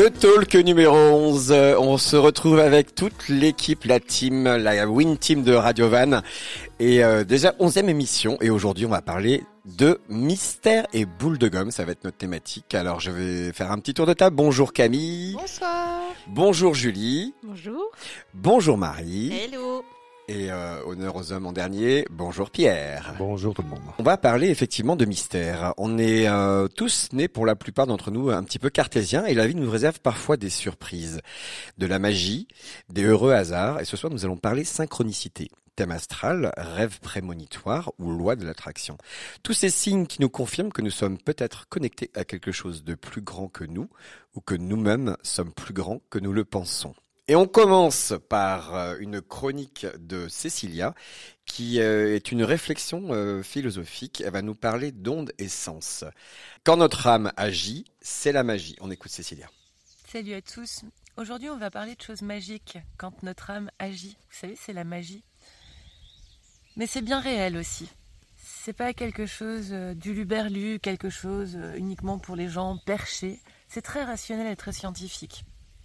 Le talk numéro 11, on se retrouve avec toute l'équipe, la team, la Win Team de Radio Van. Et déjà 11e émission, et aujourd'hui on va parler de mystère et boule de gomme, ça va être notre thématique. Alors je vais faire un petit tour de table. Bonjour Camille. Bonsoir. Bonjour Julie. Bonjour. Bonjour Marie. Hello. Et honneur aux hommes en dernier, bonjour Pierre. Bonjour tout le monde. On va parler effectivement de mystère. On est tous nés, pour la plupart d'entre nous, un petit peu cartésiens, et la vie nous réserve parfois des surprises, de la magie, des heureux hasards. Et ce soir, nous allons parler synchronicité, thème astral, rêve prémonitoire ou loi de l'attraction. Tous ces signes qui nous confirment que nous sommes peut-être connectés à quelque chose de plus grand que nous, ou que nous-mêmes sommes plus grands que nous le pensons. Et on commence par une chronique de Cécilia qui est une réflexion philosophique. Elle va nous parler d'ondes et sens. Quand notre âme agit, c'est la magie. On écoute Cécilia. Salut à tous. Aujourd'hui, on va parler de choses magiques quand notre âme agit. Vous savez, c'est la magie. Mais c'est bien réel aussi. C'est pas quelque chose d'uluberlu, quelque chose uniquement pour les gens perchés. C'est très rationnel et très scientifique.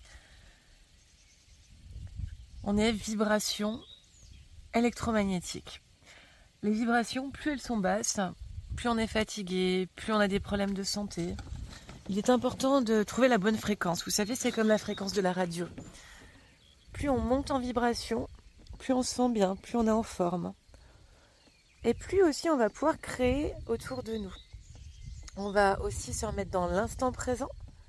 On est vibration électromagnétique. Les vibrations, plus elles sont basses, plus on est fatigué, plus on a des problèmes de santé. Il est important de trouver la bonne fréquence. Vous savez, c'est comme la fréquence de la radio. Plus on monte en vibration, plus on se sent bien, plus on est en forme. Et plus aussi on va pouvoir créer autour de nous. On va aussi se remettre dans l'instant présent.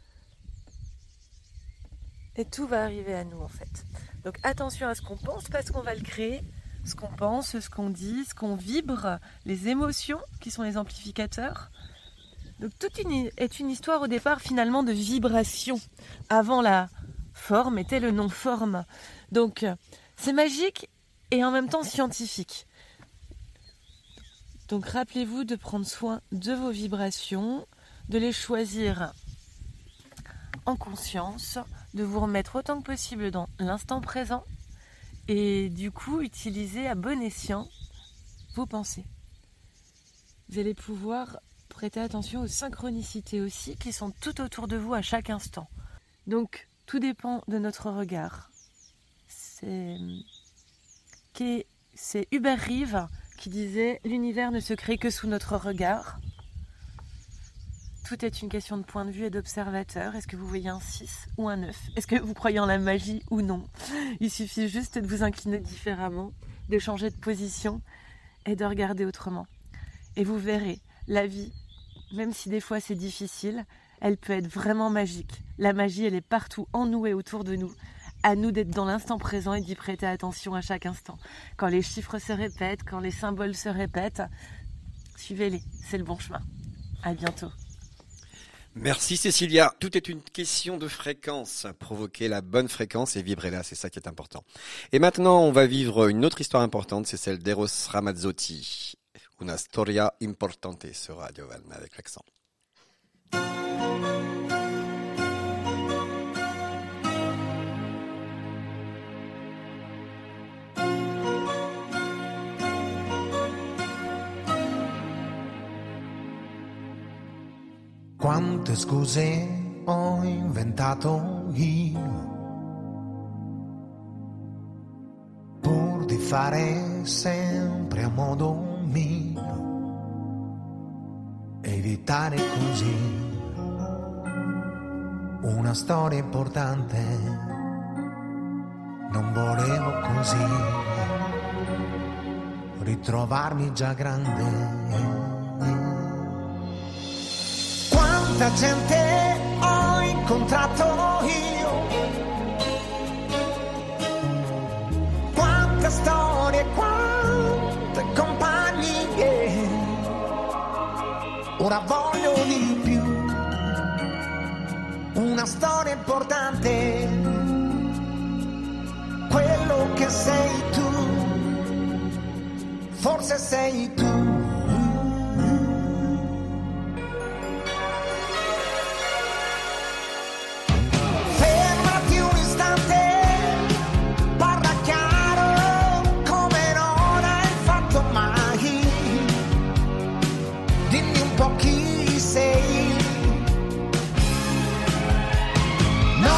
Et tout va arriver à nous en fait. Donc attention à ce qu'on pense parce qu'on va le créer. Ce qu'on pense, ce qu'on dit, ce qu'on vibre, les émotions qui sont les amplificateurs. Donc tout est une histoire au départ finalement de vibration. Avant la forme était le non-forme. Donc c'est magique et en même temps scientifique. Donc rappelez-vous de prendre soin de vos vibrations, de les choisir en conscience, de vous remettre autant que possible dans l'instant présent et du coup utiliser à bon escient vos pensées. Vous allez pouvoir prêter attention aux synchronicités aussi qui sont tout autour de vous à chaque instant. Donc tout dépend de notre regard. C'est Hubert Reeves qui disait « L'univers ne se crée que sous notre regard ». Tout est une question de point de vue et d'observateur. Est-ce que vous voyez un 6 ou un 9 ? Est-ce que vous croyez en la magie ou non ? Il suffit juste de vous incliner différemment, de changer de position et de regarder autrement. Et vous verrez, la vie, même si des fois c'est difficile, elle peut être vraiment magique. La magie, elle est partout en nous et autour de nous. À nous d'être dans l'instant présent et d'y prêter attention à chaque instant. Quand les chiffres se répètent, quand les symboles se répètent, suivez-les, c'est le bon chemin. À bientôt. Merci Cécilia. Tout est une question de fréquence. Provoquer la bonne fréquence et vibrer là, c'est ça qui est important. Et maintenant, on va vivre une autre histoire importante, c'est celle d'Eros Ramazzotti. Una storia importante sur Radio Van avec l'accent. Quante scuse ho inventato io pur di fare sempre a modo mio, evitare così una storia importante. Non volevo così ritrovarmi già grande. Quanta gente ho incontrato io, quante storie, quante compagnie, ora voglio di più, una storia importante, quello che sei tu, forse sei tu. No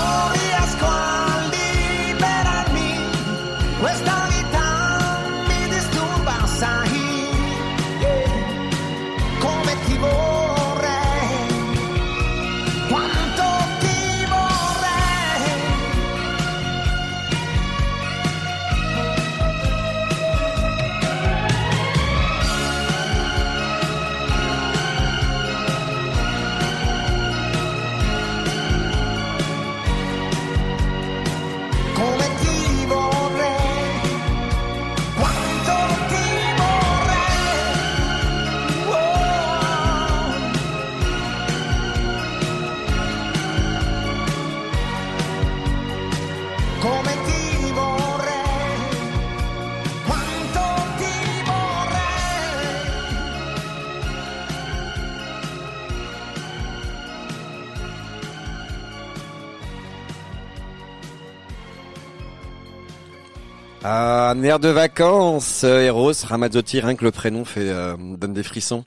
Ah, un air de vacances, Eros Ramazzotti, rien que le prénom donne des frissons.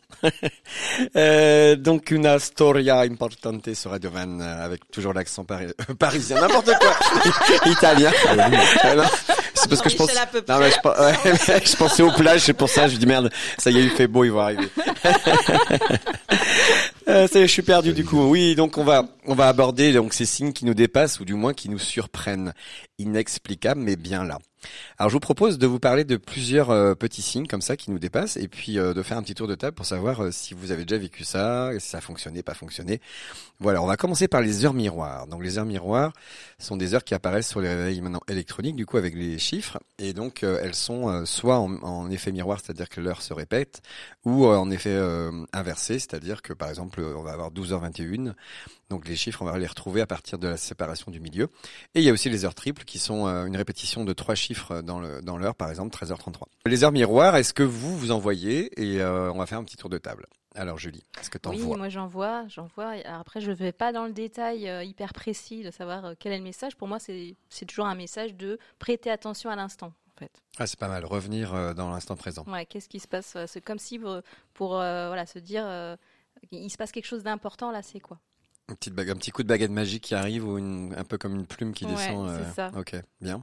Donc una storia importante sur Radio Van, avec toujours l'accent parisien, n'importe quoi, italien. Non, c'est parce que je pense, non, mais je pensais aux plages, c'est pour ça, je dis merde, ça y est, il fait beau, il va arriver. Je suis perdu du coup. Oui, donc on va aborder donc ces signes qui nous dépassent ou du moins qui nous surprennent, inexplicables mais bien là. Alors je vous propose de vous parler de plusieurs petits signes comme ça qui nous dépassent et puis de faire un petit tour de table pour savoir si vous avez déjà vécu ça, si ça a fonctionné, pas fonctionné. Voilà, on va commencer par les heures miroirs. Donc les heures miroirs sont des heures qui apparaissent sur les réveils maintenant électroniques du coup avec les chiffres et donc elles sont soit en effet miroir, c'est-à-dire que l'heure se répète, ou en effet inversé, c'est-à-dire que par exemple on va avoir 12h21. Donc les chiffres, on va les retrouver à partir de la séparation du milieu. Et il y a aussi les heures triples qui sont une répétition de 3 chiffres dans l'heure, par exemple 13h33. Les heures miroirs, est-ce que vous en voyez? Et on va faire un petit tour de table. Alors Julie, est-ce que tu en vois? Oui, moi j'en vois. Alors, après, je ne vais pas dans le détail hyper précis de savoir quel est le message. Pour moi, c'est toujours un message de prêter attention à l'instant. En fait. Ah, c'est pas mal, revenir dans l'instant présent. Ouais, qu'est-ce qui se passe? C'est comme si pour voilà, se dire il se passe quelque chose d'important, là, c'est quoi? Un petit coup de baguette magique qui arrive ou un peu comme une plume qui descend. C'est ça. Ok, bien.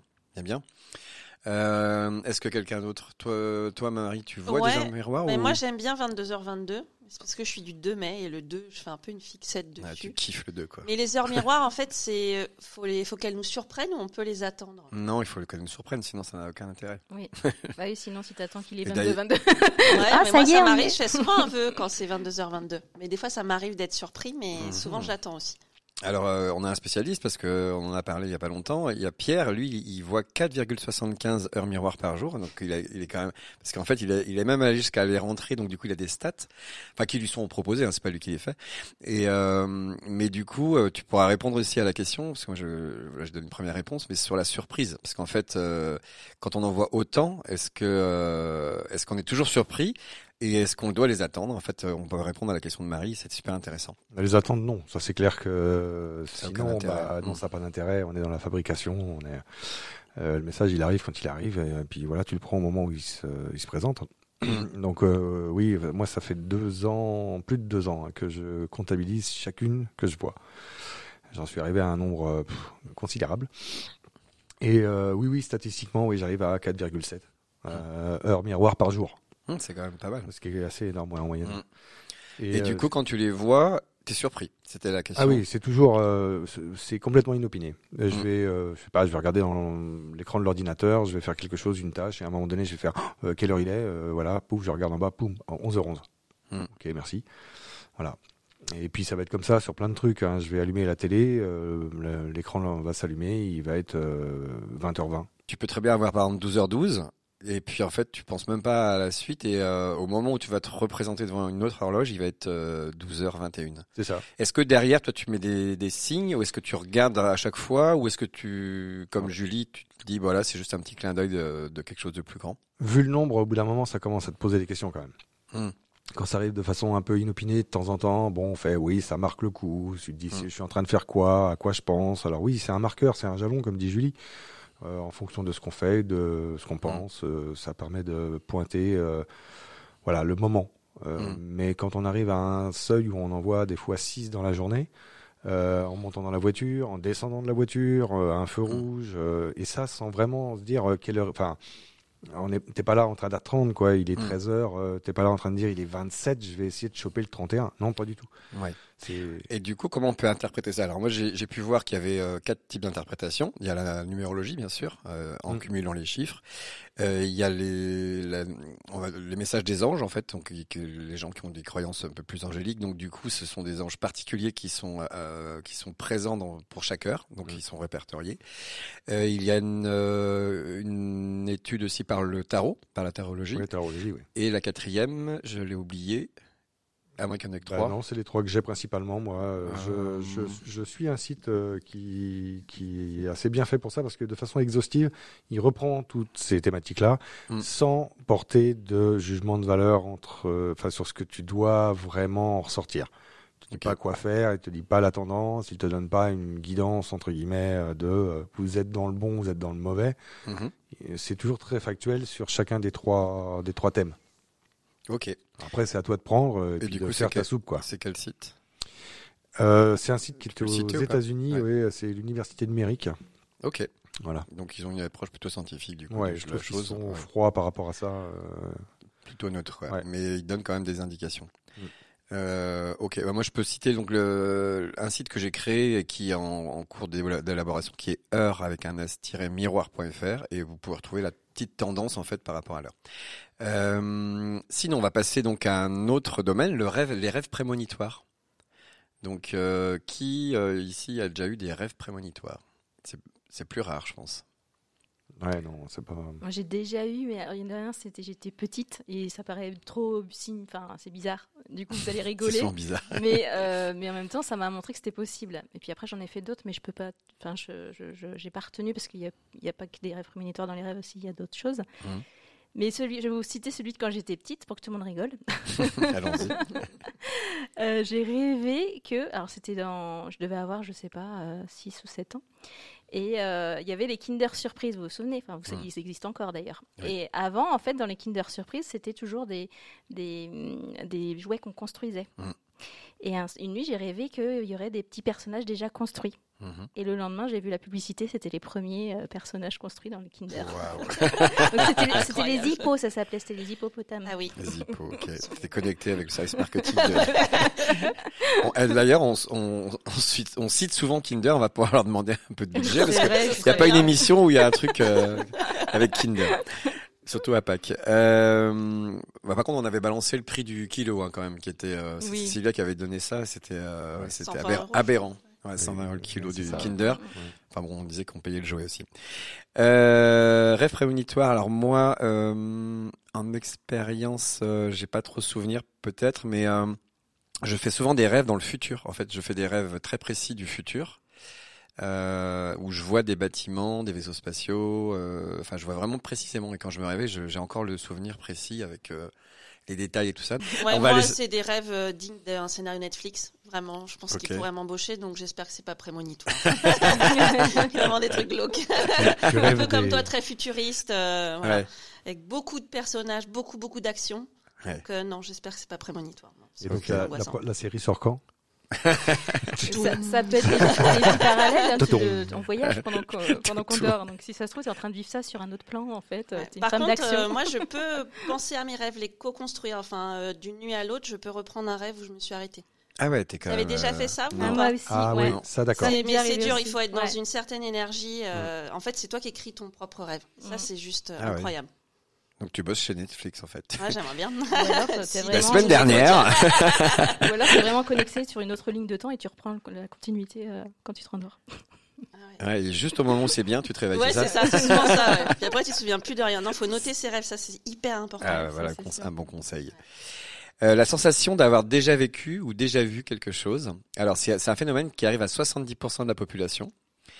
Est-ce que quelqu'un d'autre, toi Marie, tu vois déjà un miroir mais ou... Moi j'aime bien 22h22, c'est parce que je suis du 2 mai et le 2, je fais un peu une fixette dessus. Ah, tu kiffes le 2 quoi. Mais les heures miroirs en fait, faut qu'elles nous surprennent ou on peut les attendre? Non, il faut qu'elles nous surprennent, sinon ça n'a aucun intérêt. Oui, oui, sinon si t'attends qu'il est Et 22. Ouais, mais moi ça m'arrive, je fais souvent un peu quand c'est 22h22. Mais des fois ça m'arrive d'être surpris, mais souvent je l'attends aussi. Alors, on a un spécialiste parce que on en a parlé il y a pas longtemps. Il y a Pierre, lui, il voit 4,75 heures miroirs par jour. Donc, il est quand même, parce qu'en fait, il est même allé jusqu'à les rentrer. Donc, du coup, il a des stats, enfin, qui lui sont proposées. Hein, c'est pas lui qui les fait. Et, mais du coup, tu pourras répondre aussi à la question, parce que moi, je donne une première réponse, mais sur la surprise, parce qu'en fait, quand on en voit autant, est-ce qu'on est toujours surpris? Et est-ce qu'on doit les attendre? En fait, on peut répondre à la question de Marie, c'est super intéressant. Les attendre, non. Ça, c'est clair que Ça a sinon, aucun intérêt. non, ça n'a pas d'intérêt. On est dans la fabrication. Le message, il arrive quand il arrive. Et puis voilà, tu le prends au moment où il se présente. Donc oui, moi, ça fait 2 ans, plus de 2 ans, hein, que je comptabilise chacune que je vois. J'en suis arrivé à un nombre considérable. Et oui, statistiquement, oui, j'arrive à 4,7 heures miroirs par jour. C'est quand même pas mal. Ce qui est assez énorme en moyenne. Et du coup, quand tu les vois, t'es surpris. C'était la question. Ah oui, c'est toujours, c'est complètement inopiné. Je vais, je sais pas, je vais regarder dans l'écran de l'ordinateur, je vais faire quelque chose, une tâche, et à un moment donné, je vais faire quelle heure il est, voilà, pouf, je regarde en bas, poum, 11h11. Ok, merci. Voilà. Et puis ça va être comme ça sur plein de trucs. Hein. Je vais allumer la télé, l'écran va s'allumer, il va être 20h20. Tu peux très bien avoir par exemple 12h12. Et puis en fait, tu penses même pas à la suite et au moment où tu vas te représenter devant une autre horloge, il va être 12h21. C'est ça. Est-ce que derrière, toi, tu mets des signes ou est-ce que tu regardes à chaque fois ou est-ce que tu, comme Julie, tu te dis, voilà, c'est juste un petit clin d'œil de quelque chose de plus grand? Vu le nombre, au bout d'un moment, ça commence à te poser des questions quand même. Quand ça arrive de façon un peu inopinée, de temps en temps, bon, on fait, oui, ça marque le coup. Tu te dis, je suis en train de faire quoi? À quoi je pense? Alors oui, c'est un marqueur, c'est un jalon, comme dit Julie. En fonction de ce qu'on fait, de ce qu'on pense, ça permet de pointer voilà, le moment. Mais quand on arrive à un seuil où on en voit des fois 6 dans la journée, en montant dans la voiture, en descendant de la voiture, un feu rouge, et ça sans vraiment se dire quelle heure... Enfin, t'es pas là en train d'attendre, quoi. Il est 13h, t'es pas là en train de dire il est 27, je vais essayer de choper le 31. Non, pas du tout. Ouais. Et du coup, comment on peut interpréter ça? Alors moi, j'ai pu voir qu'il y avait 4 types d'interprétations. Il y a la numérologie, bien sûr, en cumulant les chiffres. Il y a les messages des anges, en fait, donc les gens qui ont des croyances un peu plus angéliques. Donc du coup, ce sont des anges particuliers qui sont présents pour chaque heure, donc ils sont répertoriés. Il y a une étude aussi par le tarot, par la tarologie. Oui, la tarologie, oui. Et la 4e, je l'ai oubliée. À moins qu'il y en ait que 3. Non, c'est les 3 que j'ai principalement, moi. Je suis un site qui est assez bien fait pour ça, parce que de façon exhaustive, il reprend toutes ces thématiques-là, sans porter de jugement de valeur sur ce que tu dois vraiment en ressortir. Il te dit pas quoi faire, il te dit pas la tendance, il te donne pas une guidance entre guillemets vous êtes dans le bon, vous êtes dans le mauvais. Et c'est toujours très factuel sur chacun des trois thèmes. Ok. Après, c'est à toi de prendre et puis du de coup, faire ta soupe, quoi. C'est quel site? C'est un site qui est aux citer ou pas? États-Unis, Ouais. oui, c'est l'université de Méric. Ok. Voilà. Donc ils ont une approche plutôt scientifique du coup. Ouais, de je la trouve qu'ils chose. sont froids par rapport à ça. Plutôt neutre, ouais. Ouais. Mais ils donnent quand même des indications. Ok, moi je peux citer donc un site que j'ai créé et qui est en cours d'élaboration, qui est heure avec un s-miroir.fr, et vous pouvez retrouver la petite tendance en fait par rapport à l'heure. Sinon, on va passer donc à un autre domaine, les rêves prémonitoires. Donc, qui ici a déjà eu des rêves prémonitoires? C'est plus rare, je pense. Ouais, non, c'est pas. Moi, j'ai déjà eu, mais il y en a un, j'étais petite et ça paraît trop c'est bizarre. Du coup, vous allez rigoler. C'est souvent bizarre. Mais en même temps, ça m'a montré que c'était possible. Et puis après, j'en ai fait d'autres, mais je peux pas. Enfin, j'ai pas retenu parce qu'il y a pas que des rêves prémonitoires dans les rêves aussi, il y a d'autres choses. Mais je vais vous citer celui de quand j'étais petite pour que tout le monde rigole. Allons-y. J'ai rêvé que, alors je devais avoir, je sais pas, 6 ou 7 ans. Et il y avait les Kinder Surprise, vous vous souvenez? Enfin, ils existent encore d'ailleurs. Oui. Et avant, en fait, dans les Kinder Surprise, c'était toujours des jouets qu'on construisait. Et une nuit, j'ai rêvé qu'il y aurait des petits personnages déjà construits. Et le lendemain, j'ai vu la publicité, c'était les premiers personnages construits dans le Kinder. Donc c'était les hippos, ça s'appelait, c'était les hippopotames. Ah oui. Les hippos, ok. C'était connecté avec le service marketing. D'ailleurs, on cite souvent Kinder, on va pouvoir leur demander un peu de budget, parce qu'il n'y a pas une émission où il y a un truc avec Kinder. Surtout à Pâques. Par contre, on avait balancé le prix du kilo quand même, qui était oui. Sylvia qui avait donné ça, c'était aberrant. Ouais, 120 € le kilo du Kinder. Enfin bon, on disait qu'on payait le jouet aussi. Rêve prémonitoire. Alors moi, en expérience, j'ai pas trop souvenir peut-être, mais je fais souvent des rêves dans le futur. En fait, je fais des rêves très précis du futur. Où je vois des bâtiments, des vaisseaux spatiaux, enfin je vois vraiment précisément, et quand je me réveille, j'ai encore le souvenir précis avec les détails et tout ça. Ouais, moi c'est des rêves dignes d'un scénario Netflix, vraiment, je pense qu'ils pourraient m'embaucher, donc j'espère que c'est pas prémonitoire. Vraiment des trucs glauques. Un peu comme toi, très futuriste, voilà, avec beaucoup de personnages, beaucoup d'actions. Donc non, j'espère que c'est pas prémonitoire. Non, et donc la série sort quand? Ça peut être des vies parallèles, on voyage pendant qu'on dort, donc si ça se trouve t'es en train de vivre ça sur un autre plan en fait. T'es Par une femme d'action. contre moi je peux penser à mes rêves, les co-construire, enfin d'une nuit à l'autre je peux reprendre un rêve où je me suis arrêtée. Ah ouais, t'es quand même. Vous avez déjà fait ça ou moi aussi. Oui, ça d'accord. Mais c'est dur, il faut être dans une certaine énergie. En fait c'est toi qui écris ton propre rêve. Ça c'est juste incroyable. Donc tu bosses chez Netflix en fait. Ouais, j'aimerais bien. La semaine dernière. Ou alors t'es vraiment connecté sur une autre ligne de temps et tu reprends la continuité quand tu te rendors. Ouais, et juste au moment où c'est bien, tu te réveilles. Ouais, c'est ça, c'est souvent ça. Ouais. Puis après tu te souviens plus de rien. Non, faut noter ses rêves, ça c'est hyper important. Ah, voilà, un bon conseil. La sensation d'avoir déjà vécu ou déjà vu quelque chose. Alors c'est un phénomène qui arrive à 70% de la population.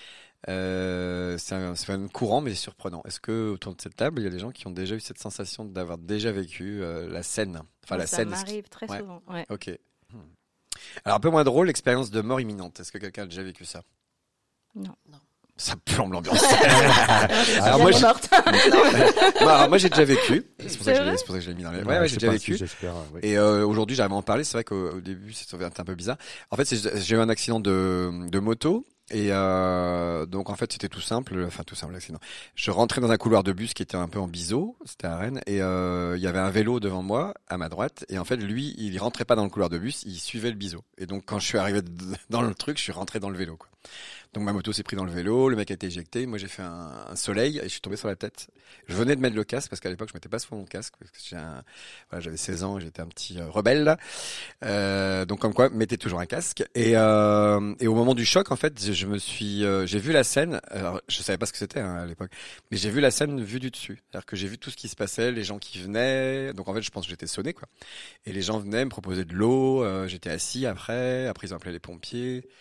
C'est un phénomène courant mais surprenant. Est-ce que autour de cette table il y a des gens qui ont déjà eu cette sensation d'avoir déjà vécu la scène, enfin la scène? Ça m'arrive très souvent. Ouais. Ok. Alors un peu moins drôle, l'expérience de mort imminente. Est-ce que quelqu'un a déjà vécu ça? Non. Ça plombe l'ambiance. Alors moi j'ai déjà vécu. C'est pour ça que je l'ai mis dans les. Ouais, j'ai déjà vécu. Et aujourd'hui j'arrive à en parler. C'est vrai qu'au début c'était un peu bizarre. En fait j'ai eu un accident de moto. Et donc en fait c'était tout simple l'accident. Je rentrais dans un couloir de bus qui était un peu en biseau, c'était à Rennes, et il y avait un vélo devant moi à ma droite, et en fait lui il rentrait pas dans le couloir de bus, il suivait le biseau. Et donc quand je suis arrivé dans le truc, je suis rentré dans le vélo quoi. Donc ma moto s'est pris dans le vélo, le mec a été éjecté, moi j'ai fait un soleil et je suis tombé sur la tête. Je venais de mettre le casque parce qu'à l'époque je mettais pas souvent mon casque parce que j'avais 16 ans et j'étais un petit rebelle. Donc comme quoi, mettez toujours un casque. Et au moment du choc en fait, j'ai vu la scène. Alors je savais pas ce que c'était à l'époque, mais j'ai vu la scène vue du dessus. C'est-à-dire que j'ai vu tout ce qui se passait, les gens qui venaient. Donc en fait je pense que j'étais sonné quoi. Et les gens venaient me proposer de l'eau. J'étais assis après ils ont appelé les pompiers.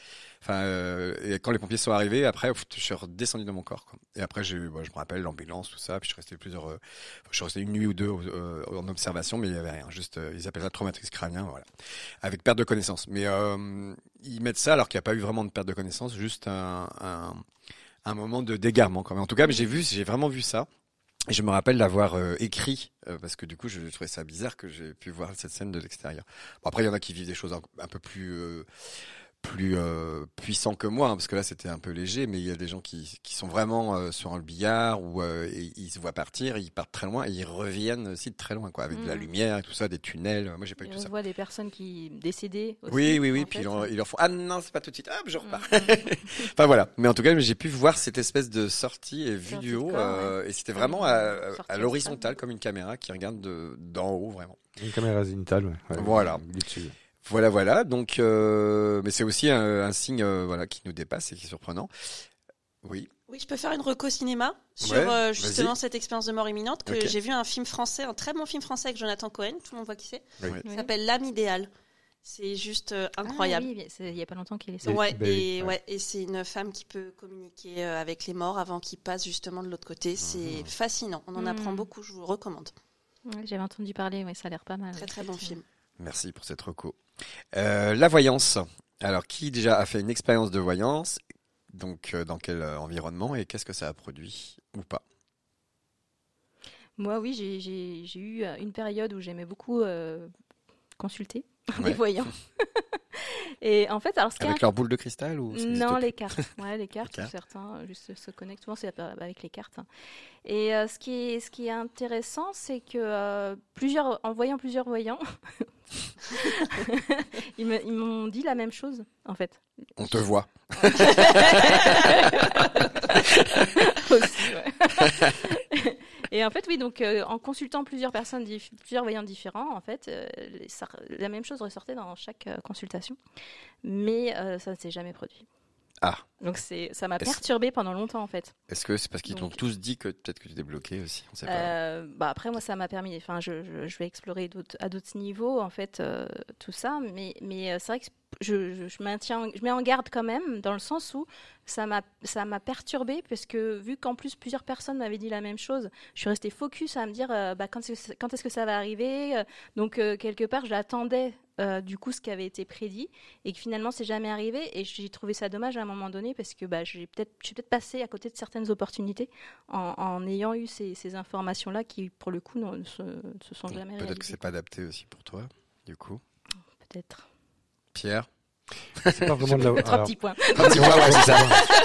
Enfin, et quand les pompiers sont arrivés, après, je suis redescendu dans mon corps, quoi. Et après, je me rappelle l'ambulance, tout ça. Puis je suis resté une nuit ou deux en observation, mais il y avait rien. Juste, ils appellent ça traumatisme crânien, voilà, avec perte de connaissance. Mais ils mettent ça alors qu'il n'y a pas eu vraiment de perte de connaissance, juste un moment de d'égarement, quand même. En tout cas, mais j'ai vraiment vu ça. Et je me rappelle l'avoir écrit, parce que du coup, je trouvais ça bizarre que j'ai pu voir cette scène de l'extérieur. Bon, après, il y en a qui vivent des choses un peu plus puissants que moi, hein, parce que là, c'était un peu léger, mais il y a des gens qui sont vraiment sur le billard, où ils se voient partir, ils partent très loin, et ils reviennent aussi de très loin, quoi, avec de la lumière et tout ça, des tunnels. Moi, j'ai pas eu tout ça. On voit des personnes qui décédaient aussi. Oui, puis ils leur font, ah non, c'est pas tout de suite, hop, je repars. Enfin voilà, mais en tout cas, j'ai pu voir cette espèce de sortie et vue du haut, et c'était vraiment à l'horizontale, comme une caméra qui regarde d'en haut, vraiment. Une caméra zénitale, ouais. Voilà. Voilà. Donc, mais c'est aussi un signe, qui nous dépasse et qui est surprenant. Oui. Oui, je peux faire une reco cinéma sur justement cette expérience de mort imminente que j'ai vu un film français, un très bon film français avec Jonathan Cohen, tout le monde voit qui c'est. Oui. Ça s'appelle L'âme idéale. C'est juste incroyable. Oui, il y a pas longtemps qu'il est sorti. Et c'est une femme qui peut communiquer avec les morts avant qu'ils passent justement de l'autre côté. C'est fascinant. On en apprend beaucoup. Je vous le recommande. J'avais entendu parler. Oui, ça a l'air pas mal. Très très bon film. Merci pour cette reco. La voyance. Alors, qui déjà a fait une expérience de voyance? Donc, dans quel environnement et qu'est-ce que ça a produit ou pas? Moi, oui, j'ai eu une période où j'aimais beaucoup consulter des voyants. Et en fait, alors avec leur boule de cristal ou non, les cartes. Ouais, les cartes. Certains juste se connectent. Souvent, c'est avec les cartes. Et ce qui est intéressant, c'est que en voyant plusieurs voyants, ils m'ont dit la même chose, en fait. On te voit. Aussi, ouais. Et en fait, oui, donc en consultant plusieurs voyants différents, en fait, la même chose ressortait dans chaque consultation, mais ça ne s'est jamais produit. Ah. Donc ça m'a perturbée pendant longtemps, en fait. Est-ce que c'est parce qu'ils t'ont tous dit que peut-être que tu étais bloqué aussi? On sait pas. Après, moi, ça m'a permis. Enfin, je vais explorer à d'autres niveaux, en fait, tout ça, mais c'est vrai que je mets en garde quand même, dans le sens où ça m'a perturbée, parce que vu qu'en plus plusieurs personnes m'avaient dit la même chose, je suis restée focus à me dire quand est-ce que ça va arriver. Donc quelque part, j'attendais du coup ce qui avait été prédit, et que finalement c'est jamais arrivé, et j'ai trouvé ça dommage à un moment donné, parce que je suis peut-être passée à côté de certaines opportunités en ayant eu ces informations-là qui pour le coup ne se sont jamais réalisées. Peut-être que c'est pas adapté aussi pour toi, du coup. Peut-être. Pierre? C'est pas vraiment de la... Trois petits points. Ouais, c'est ça.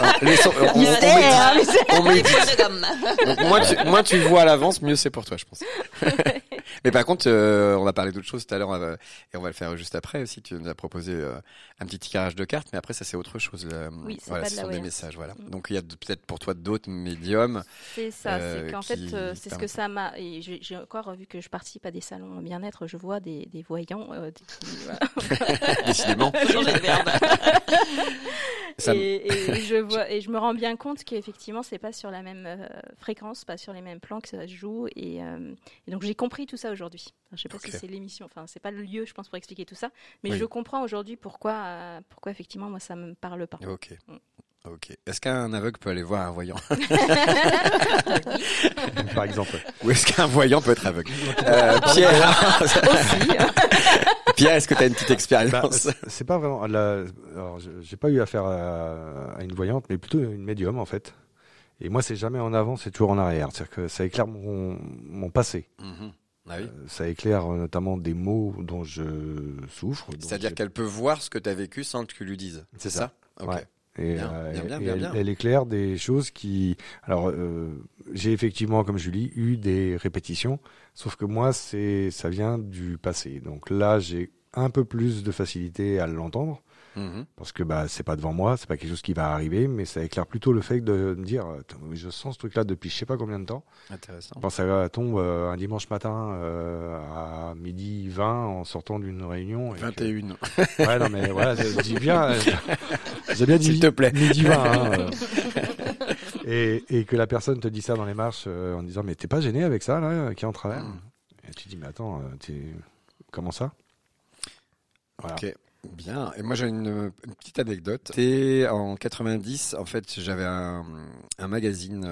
On médite. Donc, moins tu vois à l'avance, mieux c'est pour toi, je pense. Mais par contre, on va parler d'autre chose tout à l'heure, et on va le faire juste après aussi. Tu nous as proposé un petit tirage de cartes, mais après ça c'est autre chose. Oui, c'est voilà, pas ce de la sont des messages, voilà. Donc il y a peut-être pour toi d'autres médiums. C'est ça, c'est qu'en fait, c'est ce que ça m'a. Et j'ai encore vu que je participe à des salons bien-être, je vois des voyants. Décidément. Changer de verbe. Et je me rends bien compte qu'effectivement c'est pas sur la même fréquence, pas sur les mêmes plans que ça se joue, et donc j'ai compris tout ça aujourd'hui. Alors, je sais pas si c'est l'émission, enfin c'est pas le lieu, je pense, pour expliquer tout ça, mais je comprends aujourd'hui pourquoi effectivement moi ça me parle pas. Ok. Est-ce qu'un aveugle peut aller voir un voyant? Par exemple. Ou est-ce qu'un voyant peut être aveugle? Pierre aussi. Pierre, est-ce que tu as une petite expérience? C'est pas vraiment. Alors, j'ai pas eu affaire à une voyante, mais plutôt une médium en fait. Et moi, c'est jamais en avant, c'est toujours en arrière. C'est-à-dire que ça éclaire mon passé. Mm-hmm. Ah oui. Ça éclaire notamment des maux dont je souffre. C'est-à-dire qu'elle peut voir ce que tu as vécu sans que tu lui dises. C'est ça? Ok. Ouais. Et, bien. Elle éclaire des choses qui... Alors, j'ai effectivement, comme Julie, eu des répétitions, sauf que moi, ça vient du passé. Donc là, j'ai un peu plus de facilité à l'entendre, parce que c'est pas devant moi, c'est pas quelque chose qui va arriver, mais ça éclaire plutôt le fait de me dire, je sens ce truc-là depuis je sais pas combien de temps. Intéressant. Quand ça tombe un dimanche matin à 12h20 en sortant d'une réunion. 21. Ouais, non mais voilà, je dis bien... J'ai bien dit, s'il te plaît. 12h20. Et que la personne te dit ça dans les marches en disant, mais t'es pas gêné avec ça, là, qui est en travers? Et tu dis, mais attends, comment ça? Voilà. Ok. Bien. Et moi, j'ai une petite anecdote. C'était en 90. En fait, j'avais un magazine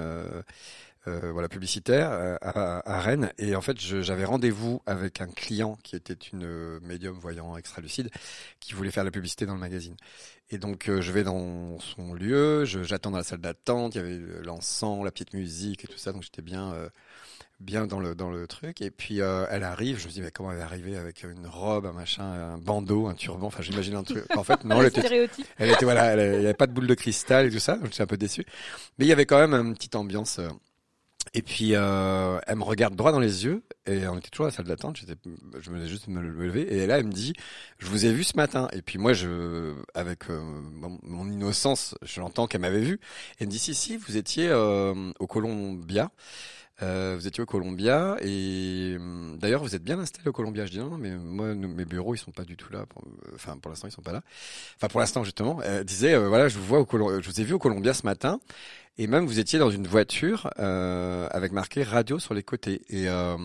publicitaire à Rennes. Et en fait, j'avais rendez-vous avec un client qui était une médium voyant extra-lucide qui voulait faire la publicité dans le magazine. Et donc, je vais dans son lieu, j'attends dans la salle d'attente, il y avait l'encens, la petite musique et tout ça. Donc, j'étais bien dans le truc. Et puis, elle arrive. Je me dis, mais comment elle est arrivée avec une robe, un machin, un bandeau, un turban. Enfin, j'imagine un truc. En fait, non, elle était voilà, il y avait pas de boule de cristal et tout ça. Donc, j'étais un peu déçu. Mais il y avait quand même une petite ambiance. Et puis, elle me regarde droit dans les yeux, et on était toujours à la salle d'attente, je venais juste de me lever, et là, elle me dit, je vous ai vu ce matin. Et puis moi, avec mon innocence, je l'entends qu'elle m'avait vu. Elle me dit, si, vous étiez au Columbia. Vous étiez au Columbia, et d'ailleurs, vous êtes bien installé au Columbia. Je dis, non, mais moi, mes bureaux, ils sont pas du tout là. Pour l'instant, ils sont pas là. Enfin, pour l'instant, justement. Elle disait, voilà, je vous ai vu au Columbia ce matin. Et même, vous étiez dans une voiture avec marqué radio sur les côtés. Et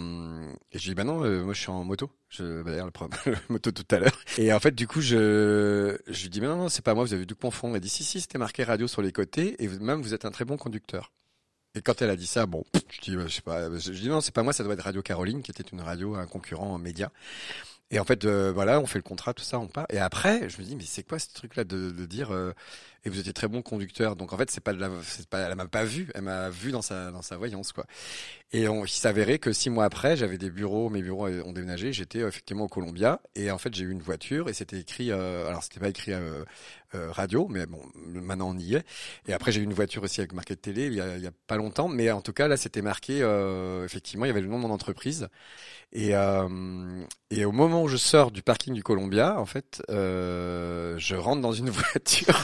je dis, bah non, moi je suis en moto. D'ailleurs, le moto tout à l'heure. Et en fait, du coup, je lui dis, mais non, c'est pas moi, vous avez dû confondre. Elle dit, si, c'était marqué radio sur les côtés. Et même, vous êtes un très bon conducteur. Et quand elle a dit ça, bon, je dis, je sais pas. Je dis, non, c'est pas moi, ça doit être Radio Caroline, qui était une radio, un concurrent média. Et en fait, voilà, on fait le contrat, tout ça, on part. Et après, je me dis, mais c'est quoi ce truc-là de dire et vous étiez très bon conducteur. Donc en fait, elle m'a pas vu, elle m'a vu dans sa voyance, quoi. Et il s'avérait que 6 mois après, j'avais mes bureaux ont déménagé, j'étais effectivement au Columbia, et en fait, j'ai eu une voiture et c'était écrit, alors c'était pas écrit radio, mais bon, maintenant on y est. Et après, j'ai eu une voiture aussi avec marqué de télé il y a pas longtemps, mais en tout cas là, c'était marqué effectivement, il y avait le nom de mon entreprise. Et au moment où je sors du parking du Columbia, en fait, je rentre dans une voiture.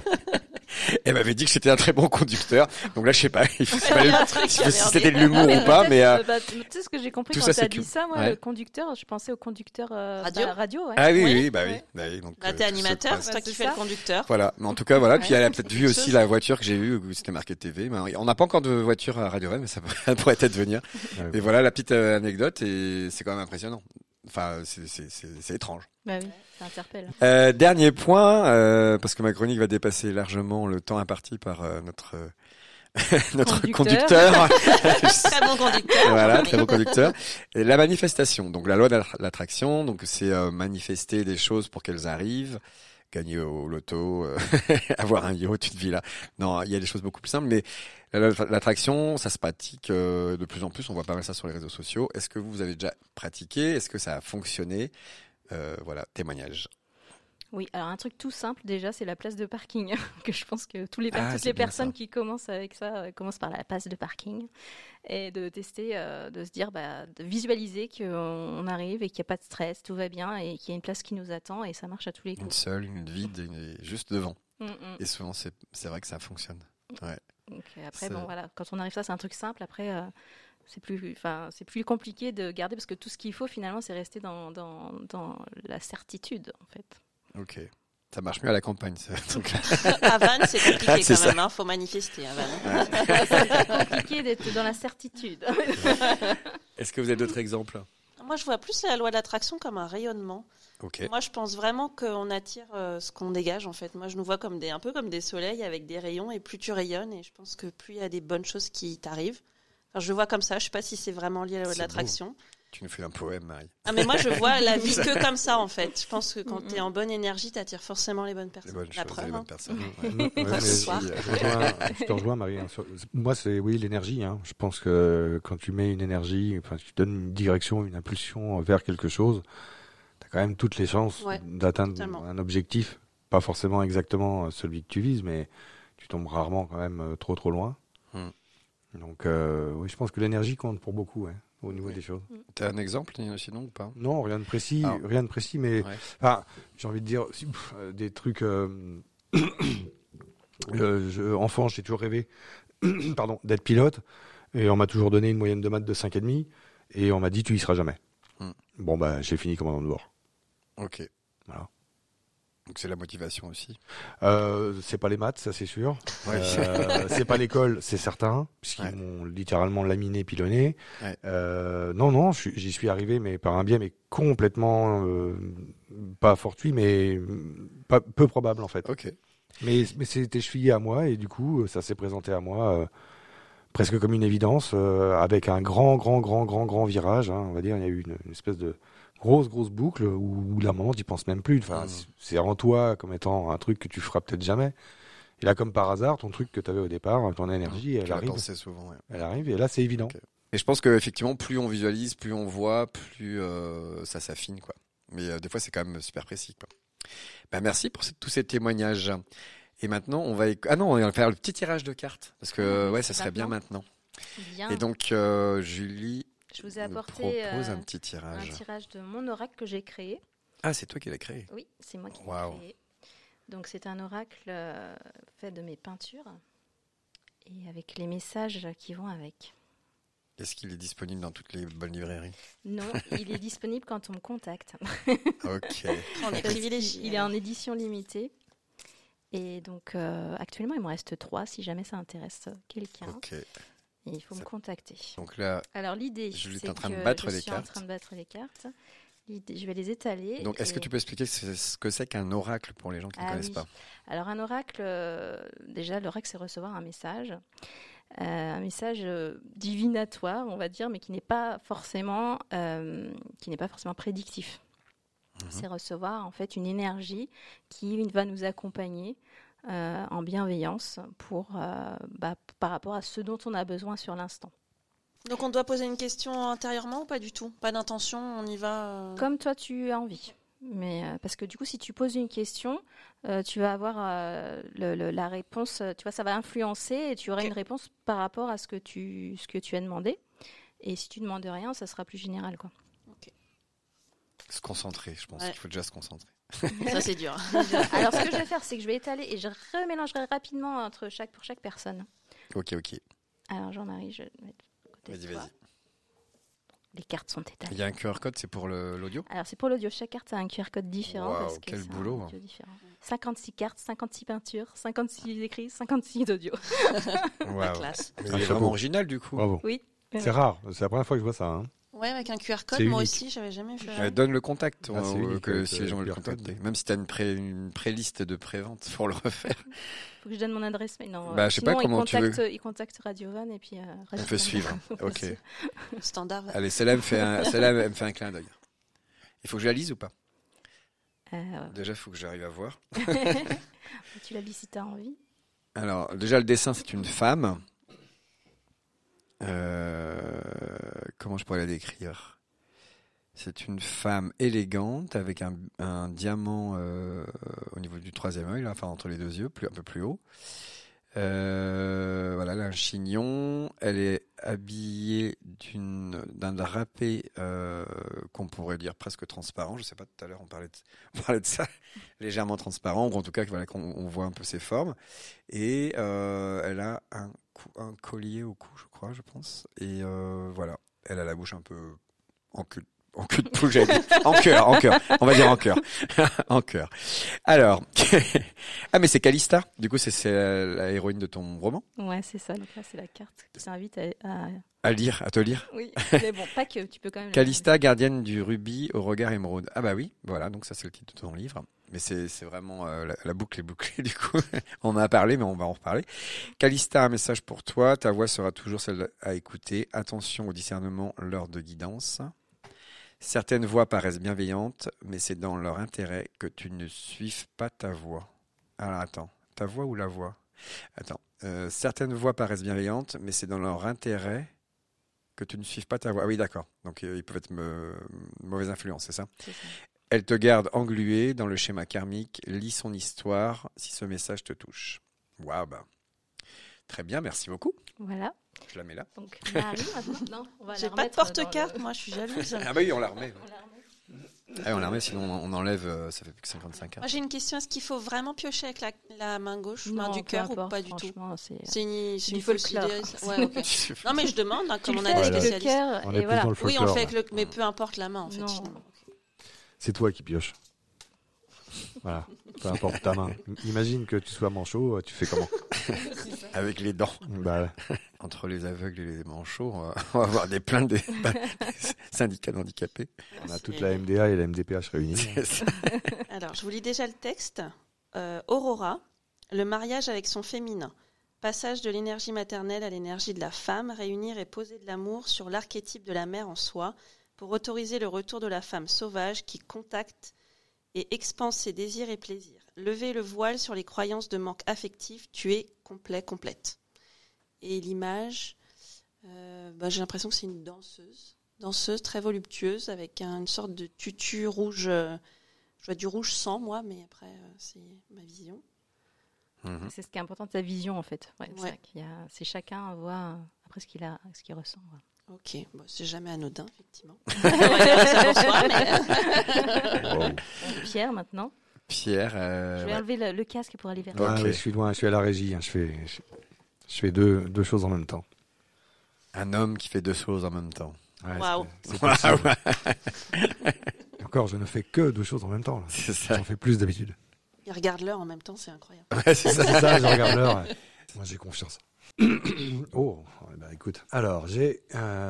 Elle m'avait dit que j'étais un très bon conducteur. Donc là, je sais pas si c'était de l'humour ou pas, mais tu sais ce que j'ai compris quand tu as dit ça, moi, le conducteur, je pensais au conducteur radio. Ouais. Ah oui. Donc, t'es animateur, c'est toi qui fais le conducteur. Voilà, mais en tout cas, voilà. Puis elle a peut-être vu aussi la voiture que j'ai vue où c'était marqué TV. Mais on n'a pas encore de voiture à Radio Rennes, mais ça pourrait peut-être venir. Et voilà la petite anecdote, et c'est quand même impressionnant. Enfin, c'est étrange. Bah oui, ça interpelle. Dernier point, parce que ma chronique va dépasser largement le temps imparti par notre conducteur. Très bon conducteur. Voilà, très bon conducteur. Et la manifestation, donc la loi de l'attraction, donc c'est manifester des choses pour qu'elles arrivent. Gagner au loto, avoir un yacht, une villa. Non, il y a des choses beaucoup plus simples, mais l'attraction, ça se pratique de plus en plus. On voit pas mal ça sur les réseaux sociaux. Est-ce que vous avez déjà pratiqué? Est-ce que ça a fonctionné? Voilà, témoignage. Oui, alors un truc tout simple déjà, c'est la place de parking. Que je pense que toutes les personnes qui commencent avec ça commencent par la place de parking, et de tester, de se dire, de visualiser qu'on arrive et qu'il n'y a pas de stress, tout va bien et qu'il y a une place qui nous attend, et ça marche à tous les coups. Une seule, une vide, juste devant. Et souvent, c'est vrai que ça fonctionne. Ouais. Donc, après, voilà, quand on arrive ça, c'est un truc simple. Après, c'est plus compliqué de garder, parce que tout ce qu'il faut finalement, c'est rester dans la certitude, en fait. Ok. Ça marche mieux à la campagne, ça. À Vannes, c'est compliqué quand même. Faut manifester à Vannes. C'est compliqué d'être dans la certitude. Est-ce que vous avez d'autres exemples? Moi, je vois plus la loi de l'attraction comme un rayonnement. Okay. Moi, je pense vraiment qu'on attire ce qu'on dégage, en fait. Moi, je nous vois un peu comme des soleils avec des rayons, et plus tu rayonnes, et je pense que plus il y a des bonnes choses qui t'arrivent. Enfin, je le vois comme ça. Je sais pas si c'est vraiment lié à la loi de l'attraction. Beau. Tu nous fais un poème, Marie. Ah, mais moi, je vois la vie que comme ça, en fait. Je pense que quand tu es en bonne énergie, tu attires forcément les bonnes personnes. Les bonnes personnes. Je te rejoins, Marie. Moi, c'est l'énergie. Je pense que quand tu mets une énergie, tu donnes une direction, une impulsion vers quelque chose, tu as quand même toutes les chances d'atteindre un objectif. Pas forcément exactement celui que tu vises, mais tu tombes rarement quand même trop loin. Donc, oui, je pense que l'énergie compte pour beaucoup. Au niveau des choses. Tu as un exemple sinon ou pas? Non, rien de précis, mais j'ai envie de dire des trucs. Enfant, j'ai toujours rêvé d'être pilote, et on m'a toujours donné une moyenne de maths de 5,5, et on m'a dit tu y seras jamais. Bon, j'ai fini commandant de bord. Ok. Voilà. Donc c'est la motivation aussi. C'est pas les maths, ça c'est sûr. Ouais. C'est pas l'école, c'est certain, puisqu'ils m'ont littéralement laminé, pilonné. Ouais. Non, j'y suis arrivé, mais par un biais, mais complètement pas fortuit, mais peu probable en fait. Ok. Mais c'était chevillé à moi et du coup, ça s'est présenté à moi presque comme une évidence, avec un grand virage. Hein, on va dire, il y a eu une espèce de grosse boucle où là, à un moment, tu penses même plus. Enfin, c'est en toi comme étant un truc que tu feras peut-être jamais. Et là, comme par hasard, ton truc que tu avais au départ, ton énergie, elle arrive. Souvent, ouais. Elle arrive et là, c'est évident. Okay. Et je pense qu'effectivement, plus on visualise, plus on voit, plus ça s'affine, quoi. Mais des fois, c'est quand même super précis, quoi. Bah, merci pour tous ces témoignages. Et maintenant, on va faire le petit tirage de cartes parce que ça serait bien maintenant. Bien. Et donc, Julie. Je vous ai apporté un petit tirage. Un tirage de mon oracle que j'ai créé. Ah, c'est toi qui l'as créé? Oui, c'est moi qui l'ai créé. Donc, c'est un oracle fait de mes peintures et avec les messages qui vont avec. Est-ce qu'il est disponible dans toutes les bonnes librairies? Non, il est disponible quand on me contacte. Ok. On est privilégié. Il est en édition limitée. Et donc, actuellement, il me reste 3 si jamais ça intéresse quelqu'un. Ok. Et il faut me contacter. Donc là, alors l'idée, je suis en train de battre les cartes. Je suis en train de battre les cartes. Je vais les étaler. Donc, est-ce que tu peux expliquer ce que c'est qu'un oracle pour les gens qui ne connaissent pas? Alors, un oracle, déjà, l'oracle, c'est recevoir un message divinatoire, on va dire, mais qui n'est pas forcément prédictif. C'est recevoir en fait une énergie qui va nous accompagner en bienveillance par rapport à ce dont on a besoin sur l'instant. Donc on doit poser une question intérieurement ou pas du tout? Pas d'intention, on y va Comme toi tu as envie. Mais parce que du coup, si tu poses une question, tu vas avoir la réponse. Tu vois, ça va influencer et tu auras une réponse par rapport à ce que tu as demandé. Et si tu demandes rien, ça sera plus général, quoi. Se concentrer, je pense qu'il faut déjà se concentrer. Ça, c'est dur. Alors, ce que je vais faire, c'est que je vais étaler et je remélangerai rapidement pour chaque personne. Ok. Alors, Jean-Marie, je vais mettre à côté de toi. Vas-y. Les cartes sont étalées. Il y a un QR code, c'est pour l'audio? Alors, c'est pour l'audio. Chaque carte a un QR code différent. Wow, quel boulot. 56 cartes, 56 peintures, 56 écrits, 56 d'audio. Wow. Classe. C'est vraiment original, du coup. Bravo. Oui. C'est rare. C'est la première fois que je vois ça. Hein. Ouais, avec un QR code, moi aussi, j'avais jamais vu. Donne le contact, si les gens veulent le contacter. Même si tu as une pré-liste de pré-vente pour le refaire. Faut que je donne mon adresse mail. Non, je sais pas comment tu veux. Il contacte Radio Van et puis. On fait suivre. Ok. Standard. Allez, celle-là elle me fait un clin d'œil. Il faut que je la lise ou pas? Déjà, il faut que j'arrive à voir. Tu la lis si tu as envie. Alors, déjà, le dessin, c'est une femme. Comment je pourrais la décrire? C'est une femme élégante avec un diamant au niveau du troisième œil, là, enfin entre les deux yeux, un peu plus haut. Voilà, elle a un chignon. Elle est habillée d'un drapé qu'on pourrait dire presque transparent. Je sais pas, tout à l'heure on parlait de ça, légèrement transparent, ou en tout cas voilà, qu'on voit un peu ses formes. Et elle a un collier au cou, je pense. Et voilà, elle a la bouche un peu en cul de poule, en cœur. On va dire en cœur. En cœur. Alors, mais c'est Calista. Du coup, c'est la héroïne de ton roman. Ouais, c'est ça. Donc là, c'est la carte qui t'invite à lire, à te lire. Oui, mais bon, pas que. Tu peux quand même. Calista, gardienne du rubis au regard émeraude. Ah bah oui, voilà. Donc ça, c'est le titre de ton livre. Mais c'est vraiment la boucle est bouclée du coup. On en a parlé, mais on va en reparler. Calista, un message pour toi. Ta voix sera toujours celle à écouter. Attention au discernement lors de guidance. Certaines voix paraissent bienveillantes, mais c'est dans leur intérêt que tu ne suives pas ta voix. Alors attends, ta voix ou la voix? Attends. Certaines voix paraissent bienveillantes, mais c'est dans leur intérêt que tu ne suives pas ta voix. Ah oui, d'accord. Donc ils peuvent être mauvaise influence, c'est ça? C'est ça. Elle te garde englué dans le schéma karmique. Lis son histoire si ce message te touche. Waouh, bah. Très bien, merci beaucoup. Voilà. Je la mets là. Donc, Marie, maintenant, on va J'ai pas de porte-carte, moi, je suis jalouse. Ah bah oui, on la remet. On la remet, sinon on enlève, ça fait plus que 55 cartes. Moi, j'ai une question, est-ce qu'il faut vraiment piocher avec la main gauche, main du cœur, ou pas du tout? C'est une fausse idée. Ouais, okay. Non, mais je demande, hein, comme on a des spécialistes. On est plus dans le folklore. Oui, on fait avec mais peu importe la main, en fait. C'est toi qui pioches. Voilà, peu importe ta main. Imagine que tu sois manchot, tu fais comment? Avec les dents. Bah, Entre les aveugles et les manchots, on va avoir des plaintes des syndicats d'handicapés. on a toute la MDA et la MDPH réunies. Alors, je vous lis déjà le texte. Aurora, le mariage avec son féminin. Passage de l'énergie maternelle à l'énergie de la femme, réunir et poser de l'amour sur l'archétype de la mère en soi pour autoriser le retour de la femme sauvage qui contacte et expanse ses désirs et plaisirs. Lever le voile sur les croyances de manque affectif, tu es complet, complète. Et l'image, j'ai l'impression que c'est une danseuse très voluptueuse avec une sorte de tutu rouge. Je vois du rouge sang, moi, mais après, c'est ma vision. C'est ce qui est important de sa vision, en fait. Ouais, Ouais. c'est chacun voit après ce qu'il ressent. Ouais. Ok, bon, c'est jamais anodin, effectivement. On va dire ça pour soi, mais... Wow. Pierre, maintenant. Pierre. Je vais enlever le casque pour aller vers Ah, Ok. oui, je suis loin, je suis à la régie. Hein, je fais deux choses en même temps. Un homme qui fait deux choses en même temps. Ouais, Waouh. c'est possible. Et encore, je ne fais que deux choses en même temps. Là. C'est ça. J'en fais plus d'habitude. Il regarde l'heure en même temps, c'est incroyable. Ouais, c'est ça. C'est ça, je regarde l'heure. Ouais. Moi, j'ai confiance. Oh, bah écoute. Alors, j'ai...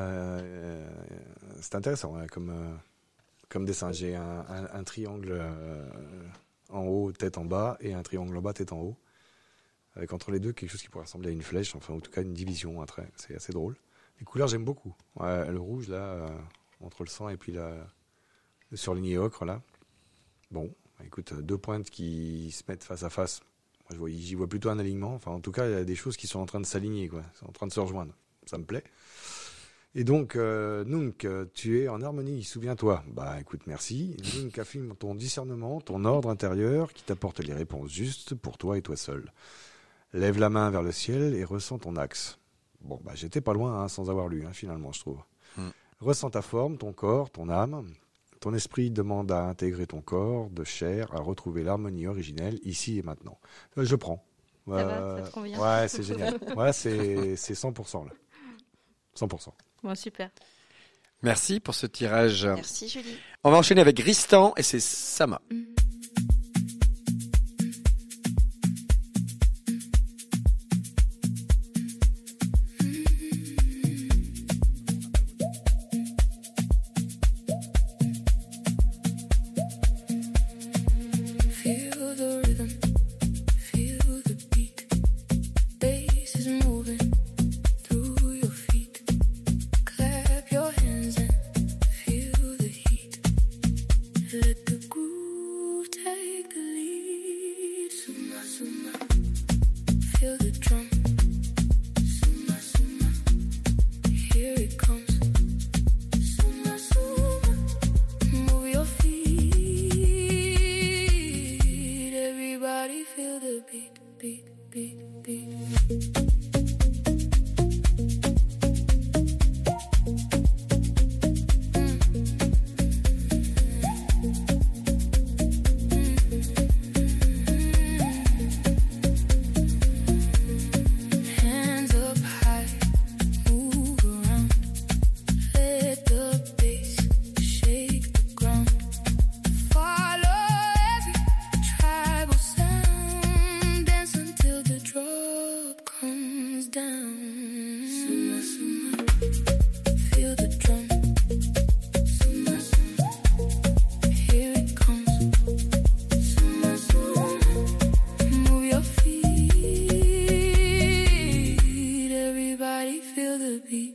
c'est intéressant ouais, comme dessin. J'ai un triangle en haut, tête en bas, et un triangle en bas, tête en haut. Avec entre les deux quelque chose qui pourrait ressembler à une flèche, enfin en tout cas une division, un trait. C'est assez drôle. Les couleurs, j'aime beaucoup. Ouais, le rouge, là, entre le sang et puis le surligné ocre, là. Bon, écoute, deux pointes qui se mettent face à face. Moi, j'y vois plutôt un alignement. Enfin, en tout cas, il y a des choses qui sont en train de s'aligner, quoi. C'est en train de se rejoindre. Ça me plaît. Et donc, Nunc, tu es en harmonie, souviens-toi. Bah, écoute, merci. Nunc affirme ton discernement, ton ordre intérieur qui t'apporte les réponses justes pour toi et toi seul. Lève la main vers le ciel et ressens ton axe. Bon, bah, j'étais pas loin, hein, sans avoir lu, hein, finalement, je trouve. Ressens ta forme, ton corps, ton âme. Ton esprit demande à intégrer ton corps de chair, à retrouver l'harmonie originelle, ici et maintenant. Je prends. Ça va, ça te convient? Ouais, c'est génial. Ouais, c'est 100%, là. 100%. Bon, super. Merci pour ce tirage. Merci Julie. On va enchaîner avec Ristan et c'est Sama. Feel the rhythm, feel the beat. Bass is moving through your feet. Clap your hands and feel the heat. Let the groove take the lead. Suma, suma. Feel the drum. Suma, suma. Here it comes. Suma, suma. Move your feet. Everybody feel the beat, beat, beat, beat. Hands up high, move around. Let the bass shake the ground. Follow every tribal sound. Dance until the drop comes down. Suma, suma. Feel the drum. Suma, suma. Here it comes. Suma, suma. Move your feet. Everybody feel the beat.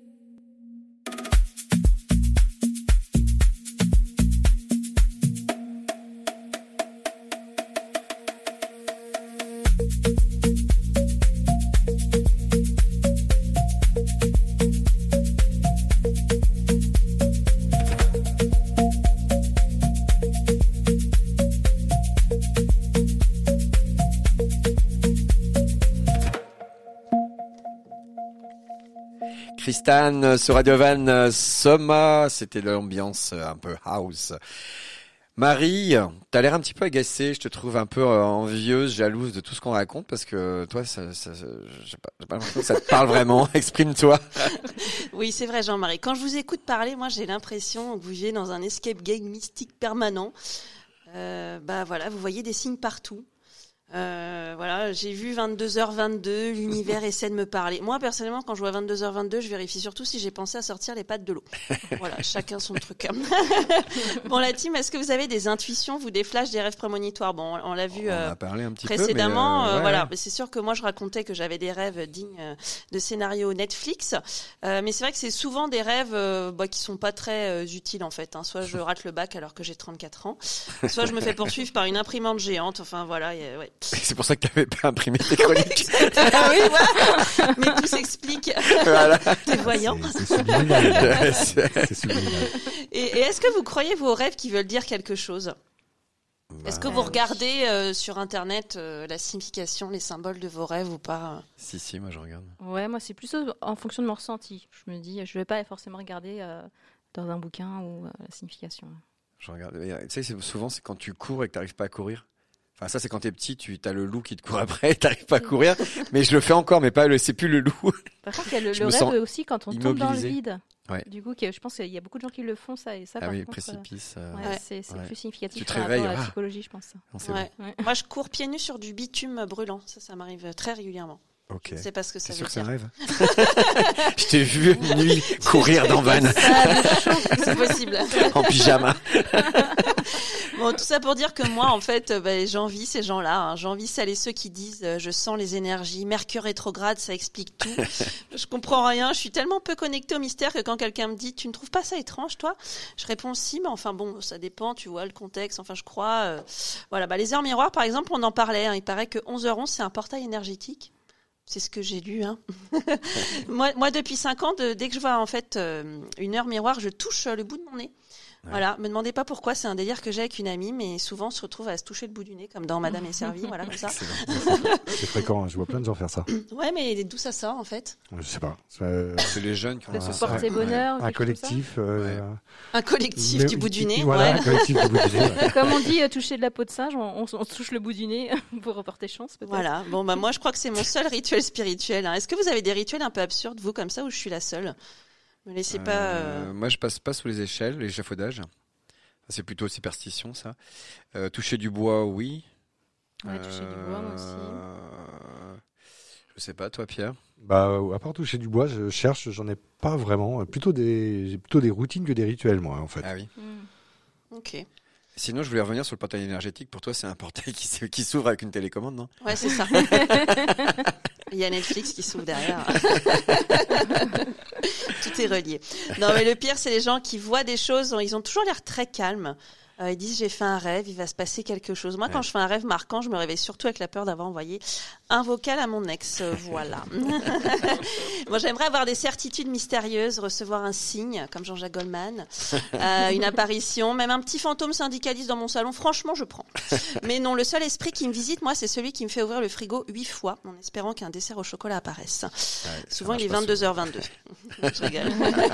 Christane sur Radio Van Soma, c'était l'ambiance un peu house. Marie, t'as l'air un petit peu agacée, je te trouve un peu envieuse, jalouse de tout ce qu'on raconte parce que toi, j'ai pas l'impression que ça te parle vraiment. Exprime-toi. Oui, c'est vrai Jean-Marie. Quand je vous écoute parler, moi j'ai l'impression que vous vivez dans un escape game mystique permanent. Voilà, vous voyez des signes partout. Voilà, j'ai vu 22h22, l'univers essaie de me parler. Moi, personnellement, quand je vois 22h22, je vérifie surtout si j'ai pensé à sortir les pattes de l'eau. Voilà, chacun son truc. Bon, la team, est-ce que vous avez des intuitions, vous, des flashs, des rêves prémonitoires? Bon, on l'a vu on a parlé un petit précédemment. Peu, mais voilà, mais c'est sûr que moi, je racontais que j'avais des rêves dignes de scénarios Netflix. Mais c'est vrai que c'est souvent des rêves qui sont pas très utiles, en fait. Hein. Soit je rate le bac alors que j'ai 34 ans, soit je me fais poursuivre par une imprimante géante. Enfin, voilà, ouais. C'est pour ça que tu n'avais pas imprimé tes chroniques. Oui, voilà. Mais tout s'explique. Voilà. T'es voyant. C'est subliminal. C'est subliminal. Et est-ce que vous croyez vos rêves qui veulent dire quelque chose? Est-ce que vous regardez sur Internet la signification, les symboles de vos rêves ou pas? Si, moi je regarde. Ouais, moi c'est plutôt en fonction de mon ressenti. Je me dis, je vais pas forcément regarder dans un bouquin ou la signification. Je regarde. Tu sais, souvent c'est quand tu cours et que tu n'arrives pas à courir. Enfin, ça, c'est quand t'es petit, t'as le loup qui te court après, t'arrives pas à courir. Mais je le fais encore, mais c'est plus le loup. Par contre, il y a le rêve aussi quand on tombe dans le vide. Ouais. Du coup, je pense qu'il y a beaucoup de gens qui le font, ça. Et ça, par contre, précipice. C'est plus significatif tu te par réveilles, rapport à la psychologie, je pense. Ouais. Moi, je cours pieds nus sur du bitume brûlant. Ça m'arrive très régulièrement. Ok. C'est parce que ça veut dire. C'est un rêve. Je t'ai vu nuit courir dans Vannes. C'est possible. En pyjama. Bon, tout ça pour dire que moi, en fait, j'envie ces gens-là. Hein. J'envie celles et ceux qui disent je sens les énergies, Mercure rétrograde, ça explique tout. Je comprends rien. Je suis tellement peu connectée au mystère que quand quelqu'un me dit tu ne trouves pas ça étrange, toi? Je réponds si, mais enfin bon, ça dépend, tu vois, le contexte. Enfin, je crois. Voilà, les heures miroirs, par exemple, on en parlait. Hein. Il paraît que 11h11, c'est un portail énergétique. C'est ce que j'ai lu. Hein. moi, depuis 5 ans, dès que je vois en fait une heure miroir, je touche le bout de mon nez. Ouais. Voilà, me demandez pas pourquoi, c'est un délire que j'ai avec une amie, mais souvent on se retrouve à se toucher le bout du nez, comme dans Madame est servie, voilà, comme ça. C'est fréquent, je vois plein de gens faire ça. Ouais, mais d'où ça sort en fait? Je sais pas. C'est les jeunes qui ont se porter bonheur. Un collectif. Un collectif du bout du nez. Voilà, un collectif du bout du nez. Ouais. Comme on dit, toucher de la peau de singe, on touche le bout du nez pour reporter chance, peut-être. Voilà, bon, moi je crois que c'est mon seul rituel spirituel. Hein. Est-ce que vous avez des rituels un peu absurdes, vous, comme ça, ou je suis la seule? Me laissez pas. Moi, je passe pas sous les échelles, l'échafaudage. C'est plutôt superstition, ça. Toucher du bois, oui. Ouais, toucher du bois, moi aussi. Je sais pas, toi, Pierre? À part toucher du bois, je cherche, j'en ai pas vraiment. J'ai plutôt des routines que des rituels, moi, en fait. Ah oui. Ok. Sinon, je voulais revenir sur le portail énergétique. Pour toi, c'est un portail qui s'ouvre avec une télécommande, non? Ouais, c'est ça. Il y a Netflix qui s'ouvre derrière. Tout est relié. Non, mais le pire, c'est les gens qui voient des choses, ils ont toujours l'air très calmes. Ils disent j'ai fait un rêve, il va se passer quelque chose. Moi, quand je fais un rêve marquant, je me réveille surtout avec la peur d'avoir envoyé un vocal à mon ex. Voilà. Moi, j'aimerais avoir des certitudes mystérieuses, recevoir un signe, comme Jean-Jacques Goldman, une apparition, même un petit fantôme syndicaliste dans mon salon. Franchement, je prends. Mais non, le seul esprit qui me visite, moi, c'est celui qui me fait ouvrir le frigo 8 fois, en espérant qu'un dessert au chocolat apparaisse. Souvent, il est 22h22. Je rigole.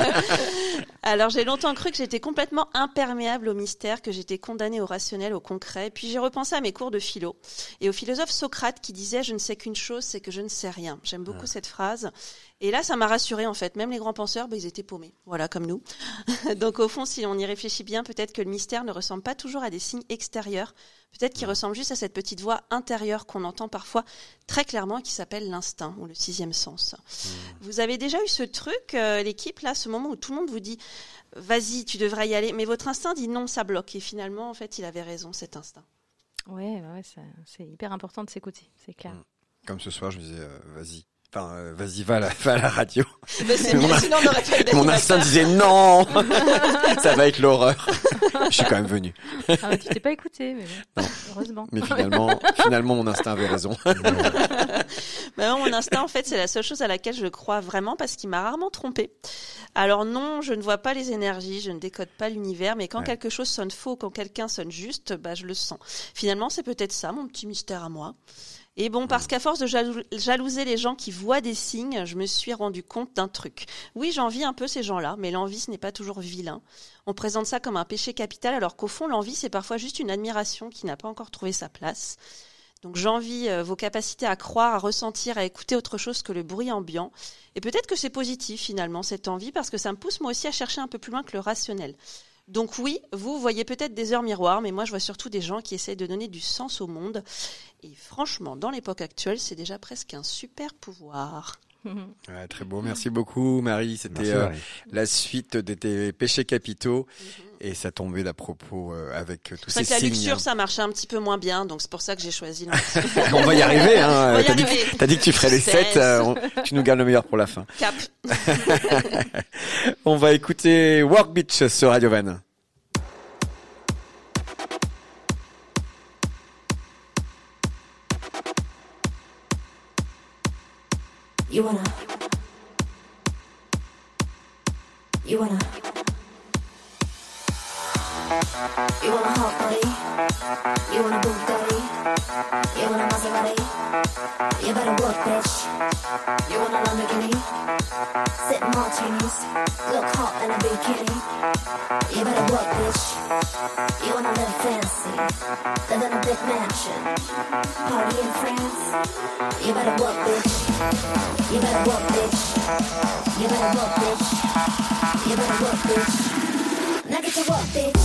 Alors, j'ai longtemps cru que j'étais complètement imperméable au mystère, que j'étais condamnée au rationnel, au concret. Puis j'ai repensé à mes cours de philo et au philosophe Socrate qui disait « Je ne sais qu'une chose, c'est que je ne sais rien ». J'aime beaucoup cette phrase. Et là, ça m'a rassurée en fait. Même les grands penseurs, ils étaient paumés. Voilà, comme nous. Donc au fond, si on y réfléchit bien, peut-être que le mystère ne ressemble pas toujours à des signes extérieurs. Peut-être qu'il ressemble juste à cette petite voix intérieure qu'on entend parfois très clairement et qui s'appelle l'instinct ou le 6e sens. Vous avez déjà eu ce truc, l'équipe, là, ce moment où tout le monde vous dit « Vas-y, tu devrais y aller », mais votre instinct dit « Non, ça bloque ». Et finalement, en fait, il avait raison, cet instinct. Ouais, c'est hyper important de s'écouter, c'est clair. Comme ce soir, je me disais « Vas-y ». Enfin, vas-y, va à la radio. C'est bien, sinon on aurait fait mon instinct disait non, ça va être l'horreur. Je suis quand même venu. Tu t'es pas écouté, mais bon, heureusement. Mais finalement, mon instinct avait raison. Mon instinct, en fait, c'est la seule chose à laquelle je crois vraiment parce qu'il m'a rarement trompée. Alors non, je ne vois pas les énergies, je ne décode pas l'univers, mais quand quelque chose sonne faux, quand quelqu'un sonne juste, je le sens. Finalement, c'est peut-être ça, mon petit mystère à moi. Et bon, parce qu'à force de jalouser les gens qui voient des signes, je me suis rendu compte d'un truc. Oui, j'envie un peu ces gens-là, mais l'envie, ce n'est pas toujours vilain. On présente ça comme un péché capital, alors qu'au fond, l'envie, c'est parfois juste une admiration qui n'a pas encore trouvé sa place. Donc j'envie vos capacités à croire, à ressentir, à écouter autre chose que le bruit ambiant. Et peut-être que c'est positif, finalement, cette envie, parce que ça me pousse moi aussi à chercher un peu plus loin que le rationnel. Donc oui, vous voyez peut-être des heures miroirs, mais moi je vois surtout des gens qui essayent de donner du sens au monde. Et franchement, dans l'époque actuelle, c'est déjà presque un super pouvoir. Ouais, très beau, merci beaucoup Marie. C'était la suite de tes péchés capitaux et ça tombait d'à propos avec tous ces signes. La luxure, ça marchait un petit peu moins bien, donc c'est pour ça que j'ai choisi. On va y arriver. Hein. T'as dit que tu ferais les 7. Tu nous gardes le meilleur pour la fin. Cap. On va écouter Work Beach sur Radio Van. You wanna hot body? You wanna Bugatti? You wanna Maserati? You better work, bitch. You wanna Lamborghini? Sip martinis, look hot in a bikini. You better work, bitch. You wanna live fancy, live in a big mansion, party in France. You better work, bitch. You better work, bitch. You better work, bitch. You better work, bitch. Now get to work, bitch.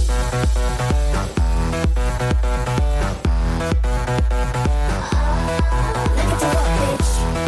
Now get to work, bitch.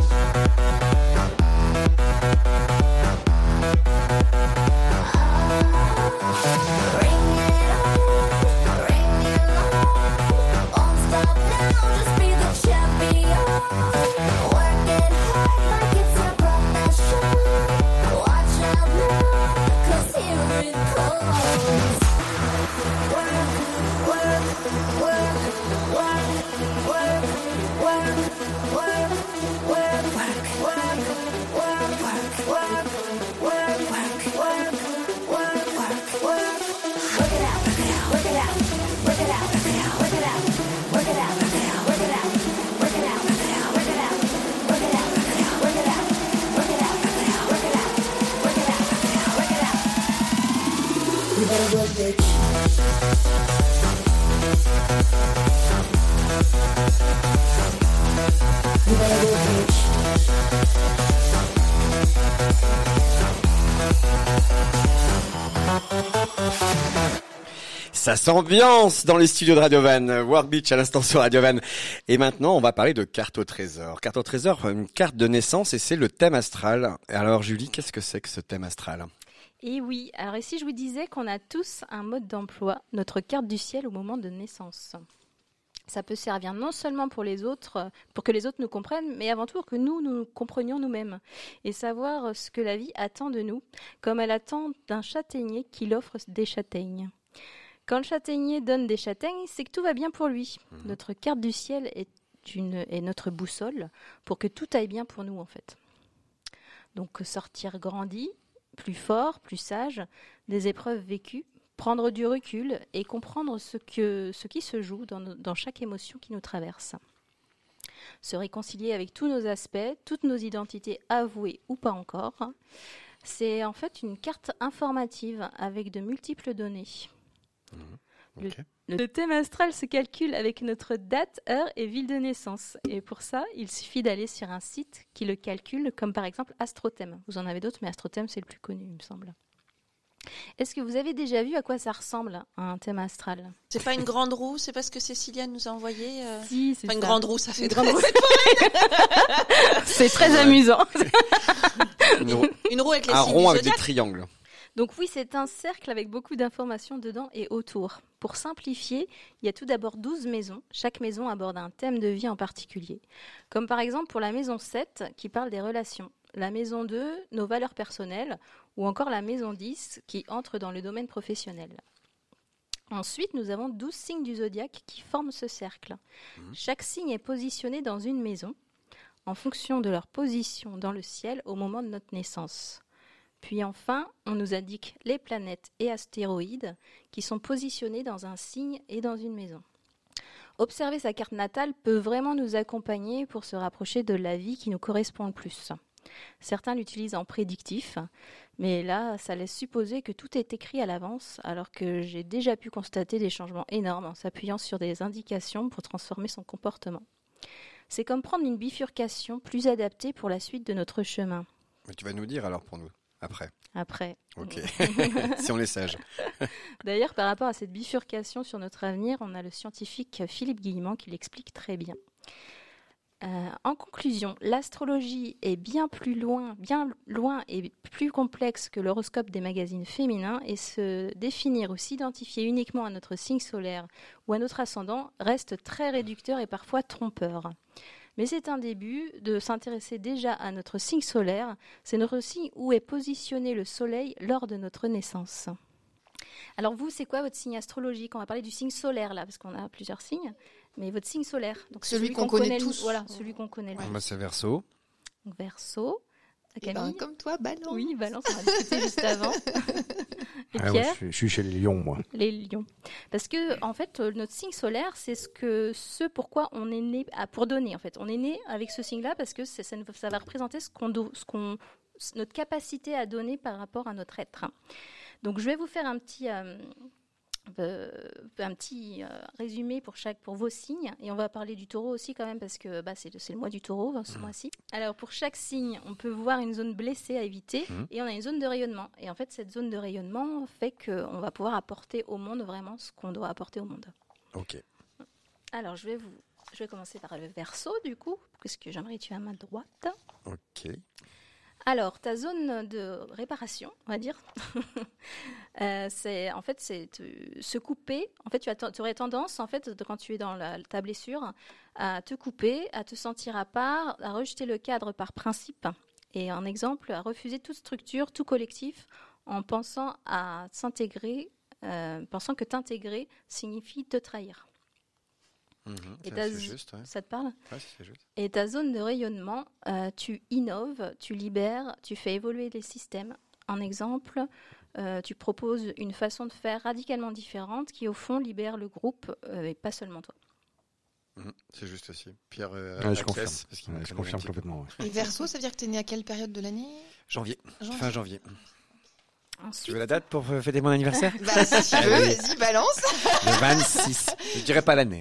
Bring it on, bring it on. Won't stop now, just be the champion. Work it hard like it's a profession. Watch out now, 'cause here it comes. Work, work, work, work, work, work, work, work, work, work, work, work, work, work, work, work. Work it out, work it out, work it out, work it out, work it out, work it out, work it out, work it out, work it out, work it out, work it out, work it out, work it out, work it out, work it out, work it out, work it out. You better work, bitch. You better work, bitch. Ça s'ambiance dans les studios de Radio Van. Work Beach à l'instant sur Radio Van. Et maintenant, on va parler de carte au trésor. Carte au trésor, une carte de naissance et c'est le thème astral. Alors Julie, qu'est-ce que c'est que ce thème astral ? Et oui, alors ici je vous disais qu'on a tous un mode d'emploi, notre carte du ciel au moment de naissance. Ça peut servir non seulement pour les autres, pour que les autres nous comprennent, mais avant tout pour que nous comprenions nous-mêmes et savoir ce que la vie attend de nous, comme elle attend d'un châtaignier qui l'offre des châtaignes. Quand le châtaignier donne des châtaignes, c'est que tout va bien pour lui. Notre carte du ciel est notre boussole pour que tout aille bien pour nous en fait. Donc sortir grandi, plus fort, plus sage, des épreuves vécues, prendre du recul et comprendre ce qui se joue dans chaque émotion qui nous traverse. Se réconcilier avec tous nos aspects, toutes nos identités avouées ou pas encore. C'est en fait une carte informative avec de multiples données. Okay. Le thème astral se calcule avec notre date, heure et ville de naissance. Et pour ça, il suffit d'aller sur un site qui le calcule, comme par exemple Astrothème. Vous en avez d'autres, mais Astrothème, c'est le plus connu, il me semble. Est-ce que vous avez déjà vu à quoi ça ressemble, un thème astral ? C'est pas une grande roue, c'est parce que Cécilia nous a envoyé. Si, c'est une grande roue, ça fait grande roue. C'est très amusant. Une roue avec les un signes rond du avec des zodiaque. triangles. Donc oui, c'est un cercle avec beaucoup d'informations dedans et autour. Pour simplifier, il y a tout d'abord 12 maisons. Chaque maison aborde un thème de vie en particulier. Comme par exemple pour la maison 7 qui parle des relations. La maison 2, nos valeurs personnelles. Ou encore la maison 10 qui entre dans le domaine professionnel. Ensuite, nous avons 12 signes du zodiaque qui forment ce cercle. Chaque signe est positionné dans une maison en fonction de leur position dans le ciel au moment de notre naissance. Puis enfin, on nous indique les planètes et astéroïdes qui sont positionnés dans un signe et dans une maison. Observer sa carte natale peut vraiment nous accompagner pour se rapprocher de la vie qui nous correspond le plus. Certains l'utilisent en prédictif, mais là, ça laisse supposer que tout est écrit à l'avance, alors que j'ai déjà pu constater des changements énormes en s'appuyant sur des indications pour transformer son comportement. C'est comme prendre une bifurcation plus adaptée pour la suite de notre chemin. Mais tu vas nous dire alors pour nous. Après. Ok. Si on est sage. D'ailleurs, par rapport à cette bifurcation sur notre avenir, on a le scientifique Philippe Guillemant qui l'explique très bien. En conclusion, l'astrologie est bien loin et plus complexe que l'horoscope des magazines féminins, et se définir ou s'identifier uniquement à notre signe solaire ou à notre ascendant reste très réducteur et parfois trompeur. Mais c'est un début de s'intéresser déjà à notre signe solaire. C'est notre signe où est positionné le soleil lors de notre naissance. Alors vous, c'est quoi votre signe astrologique ? On va parler du signe solaire là, parce qu'on a plusieurs signes. Mais votre signe solaire, donc celui qu'on connaît tous. Voilà, celui qu'on connaît. Ouais. Moi, c'est Verseau. Donc Verseau. Camille. Comme toi, Balance. Oui, Balance, on a discuté juste avant. Et Pierre, moi, je suis chez les lions, moi. Les lions. Parce que, en fait, notre signe solaire, c'est ce pourquoi on est né, pour donner, en fait. On est né avec ce signe-là parce que ça va représenter notre capacité à donner par rapport à notre être. Donc, je vais vous faire un petit résumé pour vos signes, et on va parler du taureau aussi quand même parce que c'est le mois du taureau ce mois-ci. Alors pour chaque signe, on peut voir une zone blessée à éviter et on a une zone de rayonnement, et en fait cette zone de rayonnement fait qu'on va pouvoir apporter au monde vraiment ce qu'on doit apporter au monde. Ok. Alors je vais commencer par le Verseau du coup, puisque j'aimerais tu à ma droite. Ok. Alors, ta zone de réparation, on va dire, c'est se couper. En fait, tu aurais tendance, en fait, quand tu es dans ta blessure, à te couper, à te sentir à part, à rejeter le cadre par principe. Et en exemple, à refuser toute structure, tout collectif, en pensant à s'intégrer, pensant que t'intégrer signifie te trahir. Et c'est juste, ouais. Ça te parle ? Ouais, c'est juste. Et ta zone de rayonnement, tu innoves, tu libères, tu fais évoluer les systèmes. En exemple, tu proposes une façon de faire radicalement différente qui, au fond, libère le groupe et pas seulement toi. C'est juste aussi. Pierre, je confirme. Je confirme complètement. Ouais. Et Verseau, ça veut dire que tu es né à quelle période de l'année ? Janvier. Fin janvier. Ensuite, Tu veux la date pour fêter mon anniversaire ? Si tu veux, vas-y, balance. Le 26. Je dirais pas l'année.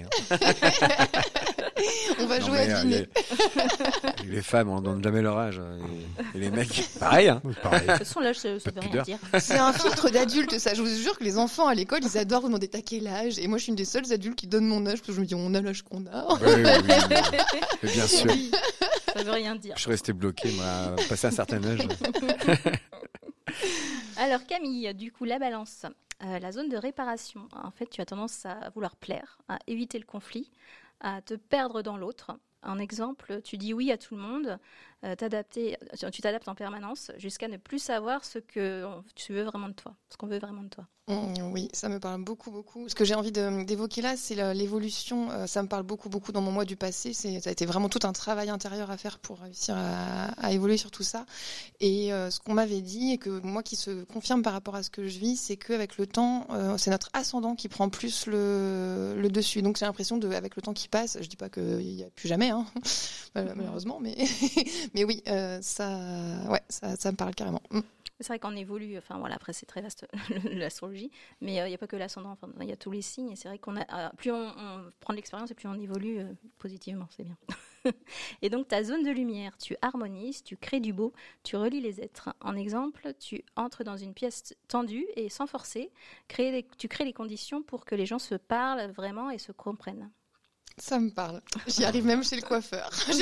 On va jouer à deviner. Les femmes, on ne donne jamais leur âge. Et les mecs, pareil. de toute façon, l'âge, ça veut rien dire. C'est un filtre d'adulte, ça. Je vous jure que les enfants à l'école, ils adorent vous demander t'as quel âge. Et moi, je suis une des seules adultes qui donne mon âge parce que je me dis on a l'âge qu'on a. Oui. Mais bien sûr. Oui, ça veut rien dire. Je suis resté bloqué, moi, passé un certain âge. Alors Camille, du coup, la Balance, la zone de réparation. En fait, tu as tendance à vouloir plaire, à éviter le conflit, à te perdre dans l'autre. Un exemple, tu dis oui à tout le monde, tu t'adaptes en permanence jusqu'à ne plus savoir ce que tu veux vraiment de toi, ce qu'on veut vraiment de toi. Oui, ça me parle beaucoup. Ce que j'ai envie d'évoquer là, c'est l'évolution. Ça me parle beaucoup dans mon moi du passé. Ça a été vraiment tout un travail intérieur à faire pour réussir à évoluer sur tout ça. Et ce qu'on m'avait dit, et que moi qui se confirme par rapport à ce que je vis, c'est qu'avec le temps, c'est notre ascendant qui prend plus le dessus. Donc j'ai l'impression, avec le temps qui passe, je dis pas qu'il n'y a plus jamais, malheureusement, mais oui, ça me parle carrément. C'est vrai qu'on évolue, après c'est très vaste l'astrologie, mais il n'y a pas que l'ascendant, il y a tous les signes, et c'est vrai qu'on a plus on prend de l'expérience et plus on évolue positivement, c'est bien. Et donc ta zone de lumière, tu harmonises, tu crées du beau, tu relis les êtres. En exemple, tu entres dans une pièce tendue et sans forcer, tu crées les conditions pour que les gens se parlent vraiment et se comprennent. Ça me parle. J'y arrive même chez le coiffeur. C'est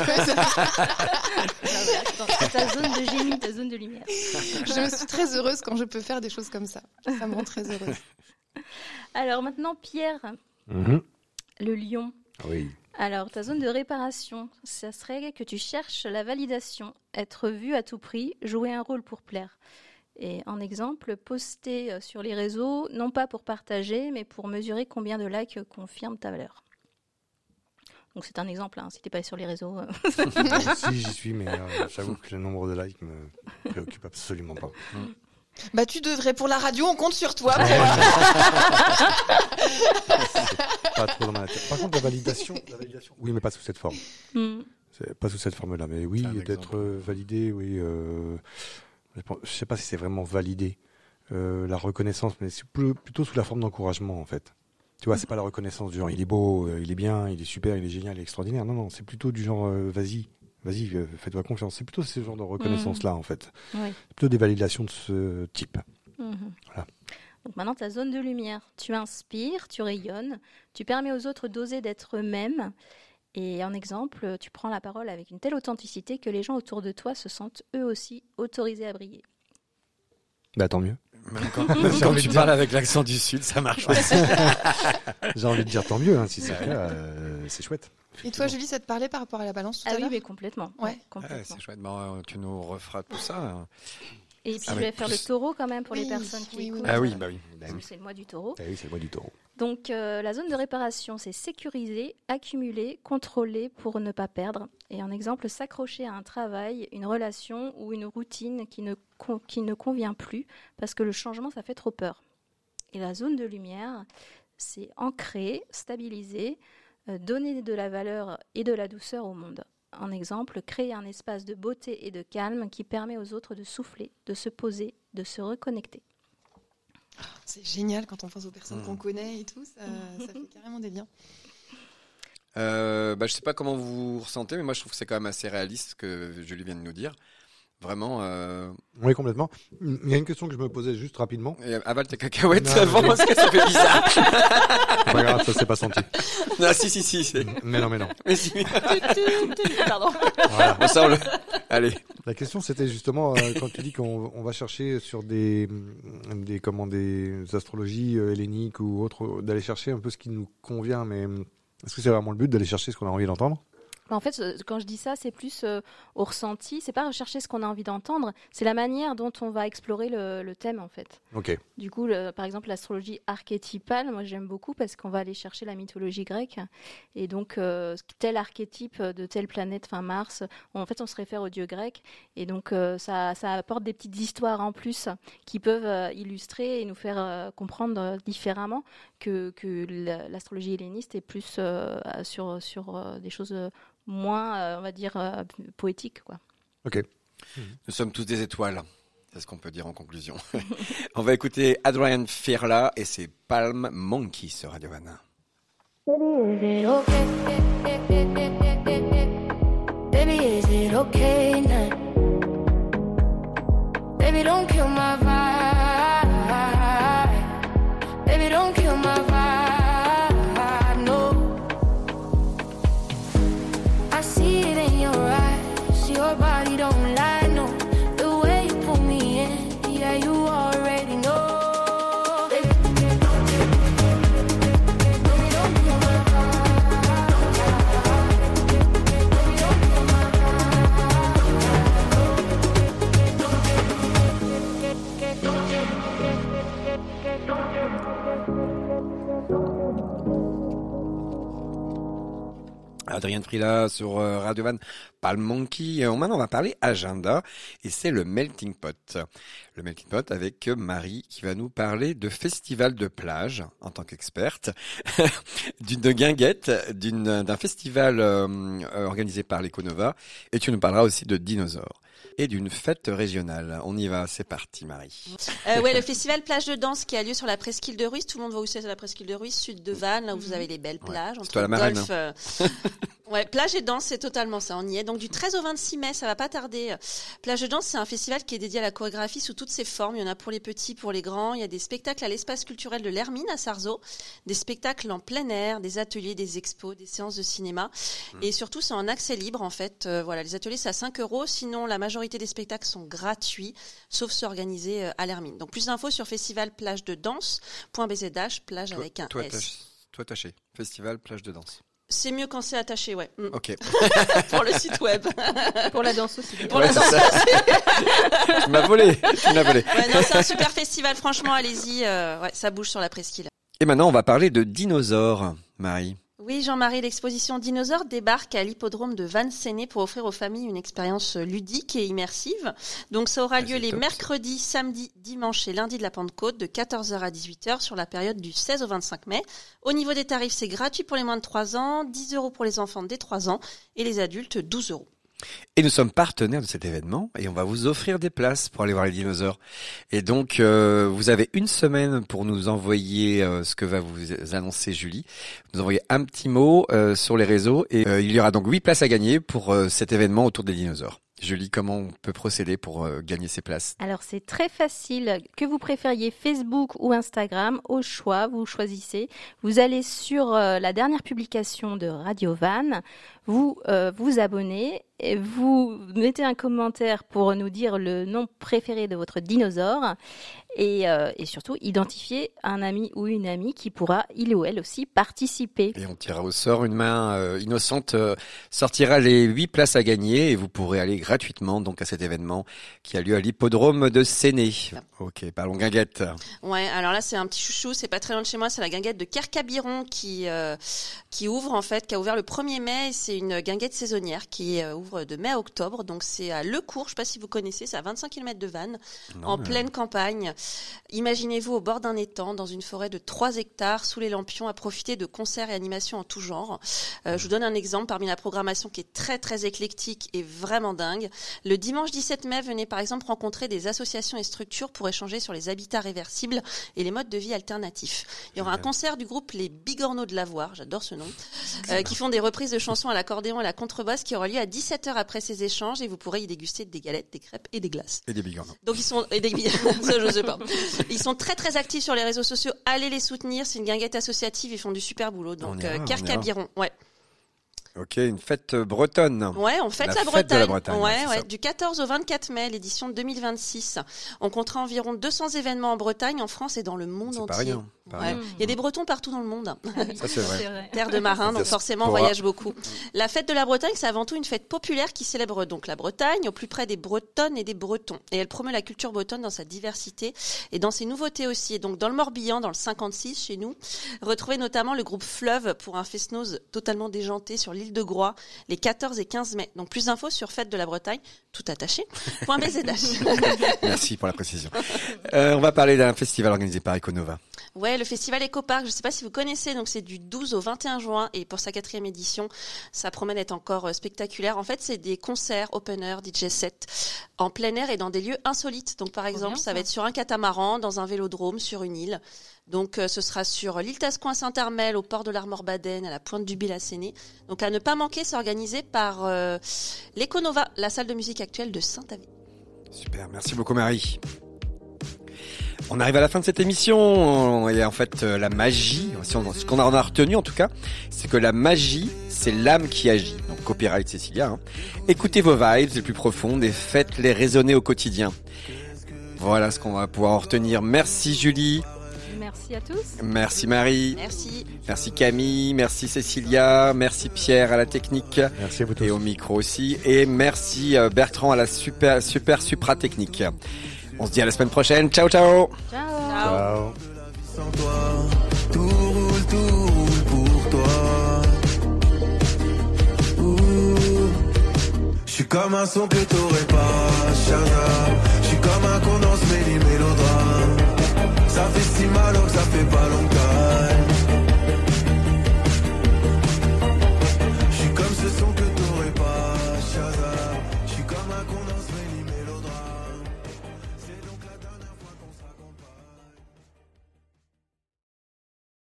ta zone de génie, ta zone de lumière. Je me suis très heureuse quand je peux faire des choses comme ça. Ça me rend très heureuse. Alors maintenant, Pierre, le lion. Oui. Alors, ta zone de réparation, ça serait que tu cherches la validation, être vu à tout prix, jouer un rôle pour plaire. Et en exemple, poster sur les réseaux, non pas pour partager, mais pour mesurer combien de likes confirment ta valeur. Donc c'est un exemple, si t'es pas sur les réseaux. Si, j'y suis, mais j'avoue que le nombre de likes me préoccupe absolument pas. Tu devrais, pour la radio, on compte sur toi. C'est pas trop dans ma nature. Par contre, la validation, oui, mais pas sous cette forme. C'est pas sous cette forme-là, mais oui, d'être validé, oui. Je sais pas si c'est vraiment validé. La reconnaissance, mais c'est plutôt sous la forme d'encouragement, en fait. Tu vois, c'est pas la reconnaissance du genre il est beau, il est bien, il est super, il est génial, il est extraordinaire. Non, c'est plutôt du genre vas-y, vas-y, fais-toi confiance. C'est plutôt ce genre de reconnaissance-là, en fait. Oui. C'est plutôt des validations de ce type. Voilà. Donc maintenant, ta zone de lumière. Tu inspires, tu rayonnes, tu permets aux autres d'oser d'être eux-mêmes. Et en exemple, tu prends la parole avec une telle authenticité que les gens autour de toi se sentent eux aussi autorisés à briller. Bah, tant mieux. Même quand tu parles avec l'accent du Sud, ça marche aussi. J'ai envie de dire tant mieux, hein, si c'est le cas, c'est chouette. Et toi, Julie, ça te parlait par rapport à la balance tout à Ah oui, l'heure? mais complètement. Ouais. Complètement. C'est chouette. Bon, tu nous referas tout ça. Et puis je vais faire le taureau quand même pour les personnes qui écoutent. Ah oui, bah oui. Parce que c'est le mois du taureau. Ah oui, c'est le mois du taureau. Donc la zone de réparation, c'est sécuriser, accumuler, contrôler pour ne pas perdre. Et en exemple, s'accrocher à un travail, une relation ou une routine qui ne convient plus parce que le changement, ça fait trop peur. Et la zone de lumière, c'est ancrer, stabiliser, donner de la valeur et de la douceur au monde. En exemple, créer un espace de beauté et de calme qui permet aux autres de souffler, de se poser, de se reconnecter. C'est génial quand on pense aux personnes qu'on connaît et tout, ça fait carrément des liens. Je sais pas comment vous ressentez, mais moi je trouve que c'est quand même assez réaliste ce que Julie vient de nous dire. Vraiment. Oui, complètement. Il y a une question que je me posais juste rapidement. Et avale tes cacahuètes avant parce que ça fait bizarre. C'est pas grave, ça s'est pas senti. Non, si. Mais non. Mais si. Pardon. Voilà. Bon, ça, allez. La question, c'était justement quand tu dis qu'on va chercher sur des astrologies helléniques ou autres, d'aller chercher un peu ce qui nous convient, mais est-ce que c'est vraiment le but d'aller chercher ce qu'on a envie d'entendre? En fait, quand je dis ça, c'est plus au ressenti. C'est pas rechercher ce qu'on a envie d'entendre. C'est la manière dont on va explorer le thème, en fait. Ok. Du coup, par exemple, l'astrologie archétypale, moi j'aime beaucoup parce qu'on va aller chercher la mythologie grecque. Et donc, tel archétype de telle planète, Mars, en fait, on se réfère aux dieux grecs. Et donc, ça apporte des petites histoires en plus qui peuvent illustrer et nous faire comprendre différemment que l'astrologie helléniste est plus sur des choses moins, on va dire, poétiques, quoi. Ok. Nous sommes tous des étoiles. C'est ce qu'on peut dire en conclusion. On va écouter Adrian Firla et ses Palm Monkey sur Radio Vanna. Baby, is it okay now? Baby, don't kill my vibe. Baby, don't kill my vibe, no. I see it in your eyes, your body don't lie, no. The way you pull me in, yeah, you already know. Baby, don't kill my Adrien Frila sur Radio Van, Palm Monkey. Maintenant, on va parler agenda et c'est le Melting Pot. Le Melting Pot avec Marie qui va nous parler de festival de plage en tant qu'experte, de guinguette, d'un festival organisé par l'Econova et tu nous parleras aussi de dinosaures et d'une fête régionale. On y va, c'est parti Marie. Ouais, le festival plage de danse qui a lieu sur la presqu'île de Ruisse. Tout le monde voit où c'est la presqu'île de Ruisse, sud de Vannes, là où vous avez les belles plages. C'est toi la marraine. Golf, ouais, plage et danse, c'est totalement ça, on y est. Donc du 13 au 26 mai, ça va pas tarder. Plage de danse, c'est un festival qui est dédié à la chorégraphie sous toutes ses formes. Il y en a pour les petits, pour les grands. Il y a des spectacles à l'espace culturel de l'Hermine à Sarzeau, des spectacles en plein air, des ateliers, des expos, des séances de cinéma. Et surtout, c'est en accès libre en fait. Voilà, les ateliers, c'est à 5 €. Sinon, la majorité des spectacles sont gratuits, sauf ceux organisés à l'Hermine. Donc plus d'infos sur festivalplagededanse.bzh, plage avec un S. Toi taché, festival plage de danse. C'est mieux quand c'est attaché, ouais. Ok. Pour le site web. Pour la danse aussi. Pour la danse aussi. Tu m'as volé. Ouais, non, c'est un super festival, franchement, allez-y. Ouais, ça bouge sur la presqu'île. Et maintenant, on va parler de dinosaures, Marie. Oui, Jean-Marie, l'exposition Dinosaures débarque à l'hippodrome de Vannes-Séné pour offrir aux familles une expérience ludique et immersive. Donc ça aura lieu les mercredis, samedis, dimanches et lundis de la Pentecôte de 14h à 18h sur la période du 16 au 25 mai. Au niveau des tarifs, c'est gratuit pour les moins de 3 ans, 10 € pour les enfants dès 3 ans et les adultes 12 €. Et nous sommes partenaires de cet événement et on va vous offrir des places pour aller voir les dinosaures. Et donc, vous avez une semaine pour nous envoyer ce que va vous annoncer Julie. Nous envoyer un petit mot sur les réseaux et il y aura donc 8 places à gagner pour cet événement autour des dinosaures. Julie, comment on peut procéder pour gagner ces places? Alors c'est très facile, que vous préfériez Facebook ou Instagram, au choix, vous choisissez. Vous allez sur la dernière publication de Radio Van, vous vous abonnez, et vous mettez un commentaire pour nous dire le nom préféré de votre dinosaure et surtout identifier un ami ou une amie qui pourra, il ou elle aussi, participer. Et on tirera au sort, une main innocente sortira les 8 places à gagner et vous pourrez aller gratuitement donc à cet événement qui a lieu à l'hippodrome de Séné. Ok, parlons guinguette. Ouais, alors là c'est un petit chouchou, c'est pas très loin de chez moi, c'est la guinguette de Kercabiron qui ouvre en fait, qui a ouvert le 1er mai. C'est une guinguette saisonnière qui ouvre de mai à octobre, donc c'est à Lecourt, je sais pas si vous connaissez, c'est à 25 km de Vannes, pleine campagne. Imaginez-vous au bord d'un étang, dans une forêt de 3 hectares, sous les lampions, à profiter de concerts et animations en tout genre. Je vous donne un exemple parmi la programmation qui est très très éclectique et vraiment dingue. Le dimanche 17 mai, venez par exemple rencontrer des associations et structures pour échanger sur les habitats réversibles et les modes de vie alternatifs. Il y aura un concert du groupe Les Bigorneaux de Lavoir, j'adore ce nom, qui font des reprises de chansons à l'accordéon et à la contrebasse qui aura lieu à 17h après ces échanges et vous pourrez y déguster des galettes, des crêpes et des glaces. Et des bigorneaux. Donc ils sont ça je sais pas. Ils sont très très actifs sur les réseaux sociaux. Allez les soutenir, c'est une guinguette associative, ils font du super boulot. Donc Kercabiron, ouais. Ok, une fête bretonne. Ouais, on fête la Bretagne. De la Bretagne. Ouais, du 14 au 24 mai, l'édition 2026. On comptera environ 200 événements en Bretagne, en France et dans le monde entier. Pas rien. Ouais. Il y a des Bretons partout dans le monde. Ça c'est vrai. Terre de marins, donc forcément on voyage beaucoup. La fête de la Bretagne, c'est avant tout une fête populaire qui célèbre donc la Bretagne au plus près des Bretonnes et des Bretons. Et elle promeut la culture bretonne dans sa diversité et dans ses nouveautés aussi. Et donc dans le Morbihan, dans le 56 chez nous, retrouvez notamment le groupe Fleuve pour un fest-noz totalement déjanté sur l'île de Groix les 14 et 15 mai. Donc plus d'infos sur Fête de la Bretagne, tout attaché, .bzh. Merci pour la précision. On va parler d'un festival organisé par Econova. Ouais, le festival Ecopark, je ne sais pas si vous connaissez, donc c'est du 12 au 21 juin et pour sa 4e édition, ça promet d'être encore spectaculaire. En fait, c'est des concerts, open air, DJ set, en plein air et dans des lieux insolites. Donc par exemple, ça va être sur un catamaran, dans un vélodrome, sur une île. Donc ce sera sur l'île Tascoin Saint-Armel, au port de l'Armor-Baden, à la pointe du Bil à Séné. Donc à ne pas manquer, c'est organisé par l'Econova, la salle de musique actuelle de Saint-Avé. Super, merci beaucoup Marie. On arrive à la fin de cette émission et en fait la magie, ce qu'on en a retenu en tout cas, c'est que la magie, c'est l'âme qui agit. Donc copyright Cécilia. Hein. Écoutez vos vibes les plus profondes et faites-les résonner au quotidien. Voilà ce qu'on va pouvoir en retenir. Merci Julie. Merci à tous. Merci Marie. Merci. Merci Camille. Merci Cécilia. Merci Pierre à la technique. Merci à vous tous. Et au micro aussi. Et merci Bertrand à la super supra technique. On se dit à la semaine prochaine. Ciao, ciao. Ciao. Ciao. Sans toi, tout roule pour toi. Je suis comme un son que t'aurais pas, Shazam. Je suis comme un condensé mélodrame. Ça fait si mal, donc ça fait pas longtemps.